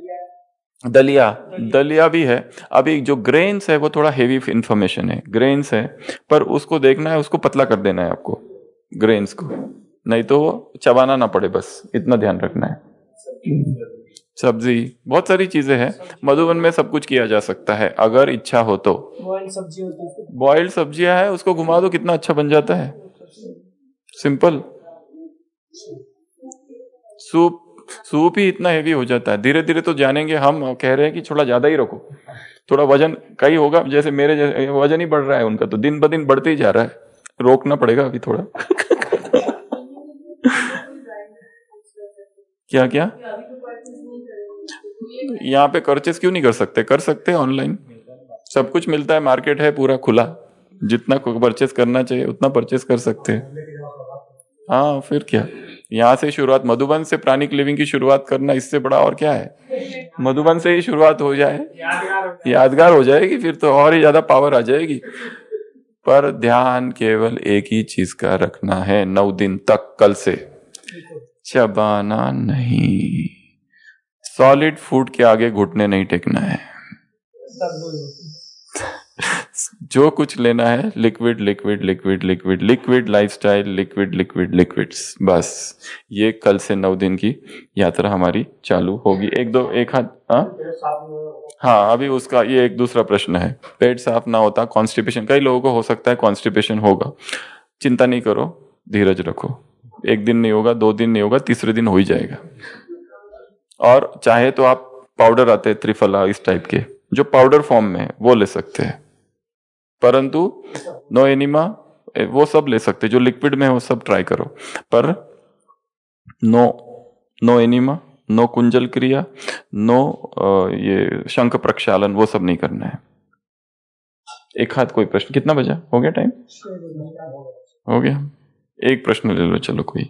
दलिया भी है। अभी जो ग्रेन्स है वो थोड़ा हेवी इंफॉर्मेशन है, ग्रेन्स है, पर उसको देखना है, उसको पतला कर देना है आपको, ग्रेन्स को, नहीं तो वो चबाना ना पड़े, बस इतना ध्यान रखना है। सब्जी, बहुत सारी चीजें हैं मधुबन में, सब कुछ किया जा सकता है अगर इच्छा हो तो। बॉइल्ड सब्जियां है, उसको घुमा दो, कितना अच्छा बन जाता है, सिंपल। सूप ही इतना हेवी हो जाता है, धीरे धीरे तो जानेंगे, हम कह रहे हैं कि थोड़ा ज्यादा ही रखो, थोड़ा वजन कहीं होगा, जैसे मेरे जैसे वजन ही बढ़ रहा है उनका, तो दिन ब दिन बढ़ते ही जा रहा है, रोकना पड़ेगा अभी थोड़ा। क्या क्या यहाँ पे परचेस क्यों नहीं कर सकते, कर सकते हैं ऑनलाइन, सब कुछ मिलता है, मार्केट है पूरा खुला, जितना परचेस करना चाहिए उतना परचेस कर सकते हैं। हाँ फिर क्या, यहाँ से शुरुआत, मधुबन से प्राणिक लिविंग की शुरुआत करना, इससे बड़ा और क्या है। मधुबन से ही शुरुआत हो जाए, यादगार हो जाएगी, फिर तो और ही ज्यादा पावर आ जाएगी। पर ध्यान केवल एक ही चीज का रखना है 9 दिन तक, कल से चबाना नहीं, सॉलिड फूड के आगे घुटने नहीं टेकना है, जो कुछ लेना है liquid liquid liquid liquid liquid lifestyle, liquid liquid liquids, बस। ये कल से 9 दिन की यात्रा हमारी चालू होगी। एक हाथ, हाँ, अभी उसका ये एक दूसरा प्रश्न है। पेट साफ ना होता, कॉन्स्टिपेशन, कई लोगों को हो सकता है कॉन्स्टिपेशन होगा। चिंता नहीं करो, धीरज रखो, एक दिन नहीं होगा, 2 दिन नहीं होगा, तीसरे दिन हो ही जाएगा। और चाहे तो आप पाउडर आते हैं त्रिफला इस टाइप के, जो पाउडर फॉर्म में है वो ले सकते हैं, परंतु नो एनिमा वो सब ले सकते हैं, जो लिक्विड में है वो सब ट्राई करो, पर नो एनिमा, नो कुंजल क्रिया, नो ये शंख प्रक्षालन, वो सब नहीं करना है। एक हाथ कोई प्रश्न, कितना बजा, हो गया टाइम, हो गया, एक प्रश्न ले लो, चलो कोई।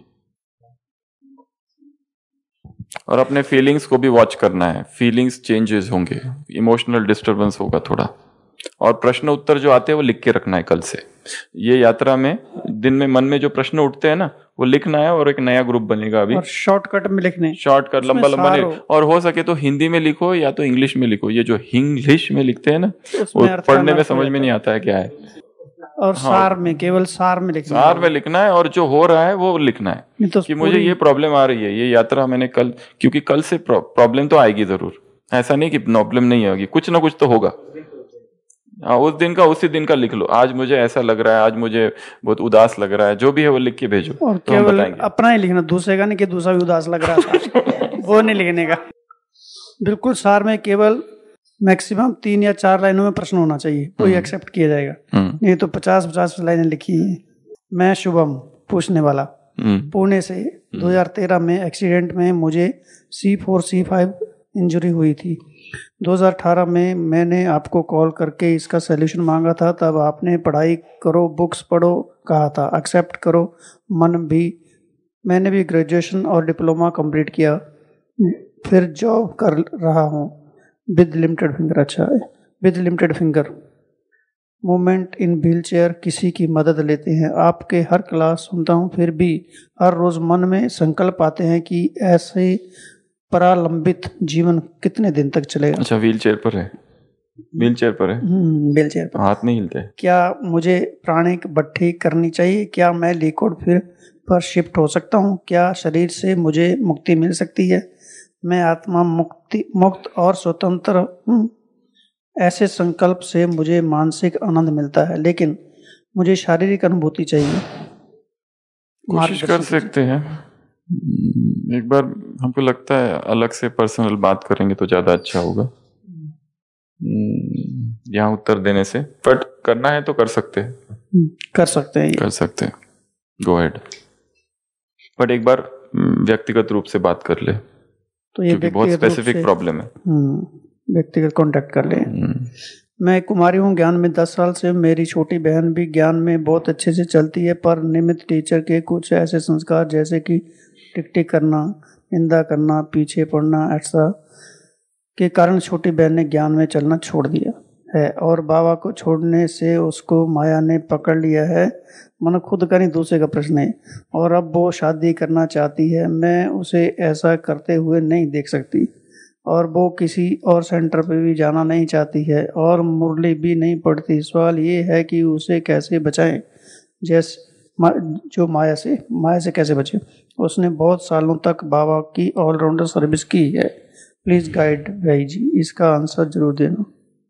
और अपने फीलिंग्स को भी वॉच करना है, फीलिंग्स चेंजेस होंगे, इमोशनल डिस्टरबेंस होगा थोड़ा, और प्रश्न उत्तर जो आते हैं वो लिख के रखना है कल से। ये यात्रा में दिन में मन में जो प्रश्न उठते हैं ना, वो लिखना है, और एक नया ग्रुप बनेगा अभी, और शॉर्टकट में लिखने, शॉर्टकट लंबा लंबा नहीं, और हो सके तो हिंदी में लिखो या तो इंग्लिश में लिखो। ये जो इंग्लिश में लिखते हैं ना, वो पढ़ने में समझ में नहीं आता है क्या है। और सार में, केवल सार में लिखना, सार में लिखना है, और जो हो रहा है वो लिखना है तो कि मुझे ये प्रॉब्लम आ रही है, ये यात्रा मैंने कल, क्योंकि कल से प्रॉब्लम तो आएगी जरूर, ऐसा नहीं कि प्रॉब्लम नहीं होगी, कुछ ना कुछ तो होगा। हाँ, उस दिन का उसी दिन का लिख लो, आज मुझे ऐसा लग रहा है, आज मुझे बहुत उदास लग रहा है, जो भी है वो लिख के भेजो। और तो केवल अपना ही लिखना, दूसरे का नहीं कि दूसरा भी उदास लग रहा था वो नहीं लिखने का। बिल्कुल सार में केवल मैक्सिमम 3 या 4 लाइनों में प्रश्न होना चाहिए, कोई एक्सेप्ट किया जाएगा, नहीं तो 50-50 लाइनें लिखी है। मैं शुभम, पूछने वाला, पुणे से 2013 में एक्सीडेंट में मुझे C4-C5 इंजरी हुई थी। 2018 में मैंने आपको कॉल करके इसका सलूशन मांगा था, तब आपने पढ़ाई करो, बुक्स पढ़ो कहा था, एक्सेप्ट करो, मैंने भी ग्रेजुएशन और डिप्लोमा कंप्लीट किया, फिर जॉब कर रहा हूँ विद लिमिटेड फिंगर। अच्छा है, with limited finger movement in wheelchair, किसी की मदद लेते हैं। आपके हर क्लास सुनता हूँ, फिर भी हर रोज मन में संकल्प आते हैं कि ऐसे परालंबित जीवन कितने दिन तक चलेगा। अच्छा, व्हील चेयर पर है, व्हील चेयर पर है, व्हील चेयर पर, हाथ नहीं हिलते। क्या मुझे प्राणिक भट्टी करनी चाहिए? क्या मैं लिक्विड फिर पर शिफ्ट हो सकता हूँ? क्या शरीर से मुझे मुक्ति मिल सकती है? मैं आत्मा मुक्त और स्वतंत्र हूँ। ऐसे संकल्प से मुझे मानसिक आनंद मिलता है, लेकिन मुझे शारीरिक अनुभूति चाहिए। कोशिश कर सकते हैं एक बार, हमको लगता है अलग से पर्सनल बात करेंगे तो ज्यादा अच्छा होगा यहाँ उत्तर देने से, बट करना है तो कर सकते हैं, कर सकते हैं, गो अहेड, बट एक बार व्यक्तिगत रूप से बात कर ले, तो ये क्योंकि बहुत स्पेसिफिक प्रॉब्लम है, व्यक्तिगत कांटेक्ट कर ले। मैं कुमारी हूँ, ज्ञान में 10 साल से, मेरी छोटी बहन भी ज्ञान में बहुत अच्छे से चलती है, पर नियमित टीचर के कुछ ऐसे संस्कार जैसे कि टिक टिक करना, निंदा करना, पीछे पड़ना ऐसा के कारण छोटी बहन ने ज्ञान में चलना छोड़ दिया है, और बाबा को छोड़ने से उसको माया ने पकड़ लिया है। मन खुद का नहीं, दूसरे का प्रश्न है, और अब वो शादी करना चाहती है। मैं उसे ऐसा करते हुए नहीं देख सकती, और वो किसी और सेंटर पे भी जाना नहीं चाहती है, और मुरली भी नहीं पड़ती। सवाल ये है कि उसे कैसे बचाएं, जैसे जो माया से कैसे बचे। उसने बहुत सालों तक बाबा की ऑलराउंडर सर्विस की है, प्लीज गाइड भाई जी, इसका आंसर जरूर देना।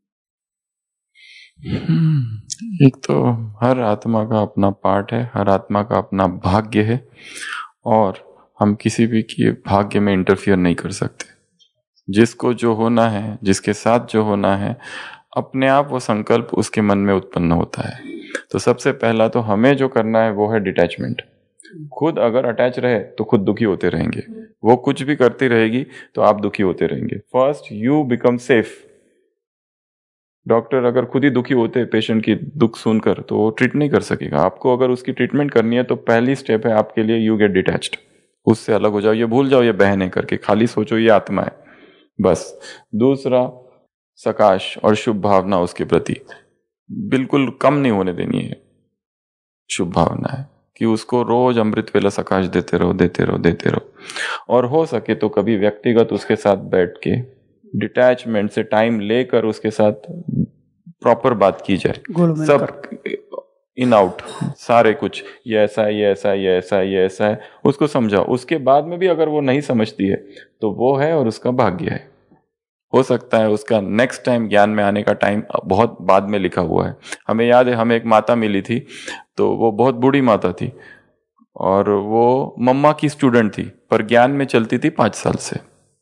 एक तो हर आत्मा का अपना पार्ट है, हर आत्मा का अपना भाग्य है, और हम किसी भी के भाग्य में इंटरफियर नहीं कर सकते। जिसको जो होना है, जिसके साथ जो होना है, अपने आप वो संकल्प उसके मन में उत्पन्न होता है। तो सबसे पहला तो हमें जो करना है वो है डिटैचमेंट। खुद अगर अटैच रहे तो खुद दुखी होते रहेंगे, वो कुछ भी करती रहेगी तो आप दुखी होते रहेंगे। First you become safe. Doctor अगर खुद ही दुखी होते पेशेंट की दुख सुनकर तो वो ट्रीट नहीं कर सकेगा। आपको अगर उसकी ट्रीटमेंट करनी है तो पहली स्टेप है आपके लिए, यू गेट डिटैच्ड, उससे अलग हो जाओ, ये भूल जाओ ये बहन है करके, खाली सोचो ये आत्मा है बस। दूसरा, सकाश और शुभ भावना उसके प्रति बिल्कुल कम नहीं होने देनी है। शुभ भावना है कि उसको रोज अमृत वेला सकाश देते रहो, और हो सके तो कभी व्यक्तिगत उसके साथ बैठ के डिटैचमेंट से टाइम लेकर उसके साथ प्रॉपर बात की जाए, सब इन आउट सारे कुछ, ये ऐसा है, ये ऐसा है, ये ऐसा है, ये ऐसा है, उसको समझाओ। उसके बाद में भी अगर वो नहीं समझती है तो वो है और उसका भाग्य है, हो सकता है उसका नेक्स्ट टाइम ज्ञान में आने का टाइम बहुत बाद में लिखा हुआ है। हमें याद है, हमें एक माता मिली थी, तो वो बहुत बूढ़ी माता थी और वो मम्मा की स्टूडेंट थी, पर ज्ञान में चलती थी 5 साल से।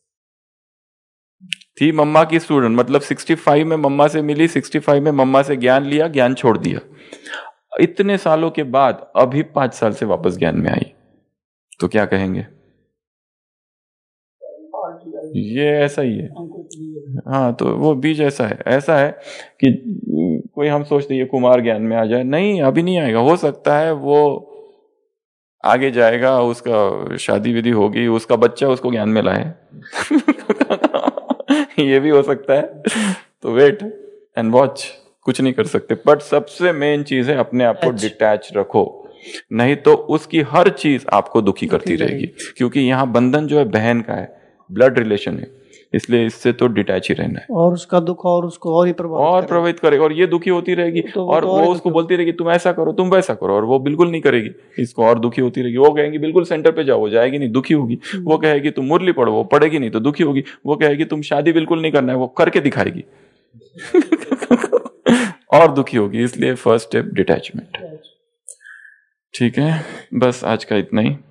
थी मम्मा की स्टूडेंट, मतलब 65 में मम्मा से मिली, 65 में मम्मा से ज्ञान लिया, ज्ञान छोड़ दिया। इतने सालों के बाद अभी 5 साल से वापस ज्ञान में आई, तो क्या कहेंगे? ये ऐसा ही है। हाँ, तो वो बीज ऐसा है कि कोई हम सोचते ये कुमार ज्ञान में आ जाए, नहीं, अभी नहीं आएगा। हो सकता है वो आगे जाएगा, उसका शादी विधि होगी, उसका बच्चा उसको ज्ञान में लाए ये भी हो सकता है। तो वेट एंड वॉच, कुछ नहीं कर सकते। बट सबसे मेन चीज है अपने आप को डिटैच रखो, नहीं तो उसकी हर चीज आपको दुखी करती रहेगी, क्योंकि यहाँ बंधन जो है बहन का है, ब्लड रिलेशन है, इसलिए इससे तो डिटैच ही रहना है। और उसका दुख और उसको और ही प्रभावित करेगा, और ये दुखी होती रहेगी, तो और वो उसको बोलती रहेगी तुम ऐसा करो, तुम वैसा करो, और वो बिल्कुल नहीं करेगी, इसको और दुखी होती रहेगी। वो कहेगी बिल्कुल सेंटर पे जाओ, वो जाएगी नहीं, दुखी होगी। वो कहेगी तुम मुरली पढ़ो, वो पढ़ेगी नहीं तो दुखी होगी। वो कहेगी तुम शादी बिल्कुल नहीं करना है, वो करके दिखाएगी और दुखी होगी। इसलिए फर्स्ट स्टेप डिटैचमेंट। ठीक है, बस आज का इतना ही।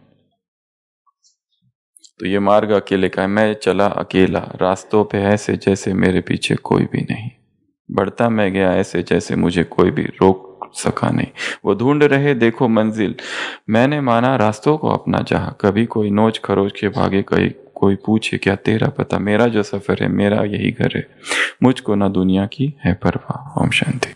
तो ये मार्ग अकेले का है। मैं चला अकेला रास्तों पे ऐसे जैसे मेरे पीछे कोई भी नहीं, बढ़ता मैं गया ऐसे जैसे मुझे कोई भी रोक सका नहीं। वो ढूंढ रहे देखो मंजिल, मैंने माना रास्तों को अपना चाह। कभी कोई नोच खरोच के भागे, कोई पूछे क्या तेरा पता, मेरा जो सफर है मेरा यही घर है, मुझको ना दुनिया की है परवाह। ओम शांति।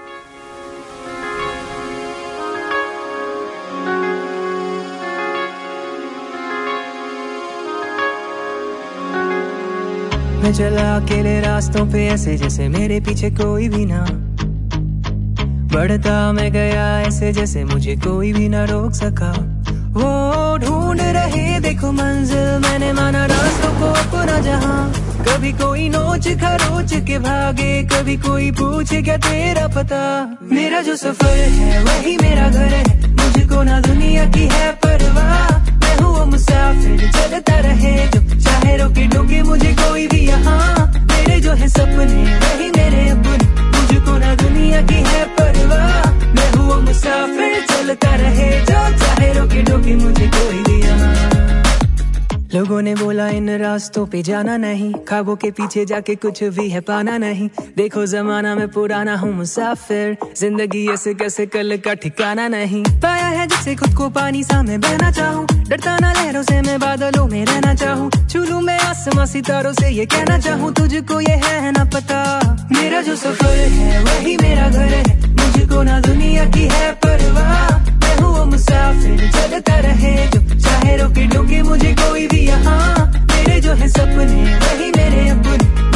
मैं चला अकेले रास्तों पे ऐसे जैसे मेरे पीछे कोई भी ना, बढ़ता मैं गया ऐसे जैसे मुझे कोई भी ना रोक सका। वो ढूंढ रहे देखो मंजिल, मैंने माना रास्तों को अपना जहां। कभी कोई नोच खरोच के भागे, कभी कोई पूछे क्या तेरा पता, मेरा जो सफर है वही मेरा घर है, मुझको ना दुनिया की है परवाह। मैं हूँ मुसाफिर चलता रहे, जो चाहे रोके टोके मुझे कोई भी यहाँ। मेरे जो है सपने वही मेरे अपने, मुझको ना दुनिया की है परवाह। मैं हूँ मुसाफिर चलता रहे, जो चाहे रोके टोके मुझे कोई भी यहाँ। लोगों ने बोला इन रास्तों पे जाना नहीं, ख्वाबों के पीछे जाके कुछ भी है पाना नहीं। देखो जमाना में पुराना हूँ मुसाफिर, जिंदगी ऐसे कैसे कल का ठिकाना नहीं। पाया है जिससे खुद को पानी सा मैं बहना चाहूँ, डरता ना लहरों से मैं बादलों में रहना चाहूँ। छू लूं मैं आसमां सितारों से ये कहना चाहूँ, तुझको ये है ना पता, मेरा जो सफर है वही मेरा घर है, मुझको ना दुनिया की है परवाह। मैं हूँ मुसाफिर चलता रहे, जो चाहे रोके टोके मुझे कोई भी यहाँ। मेरे जो है सपने वही मेरे अपने,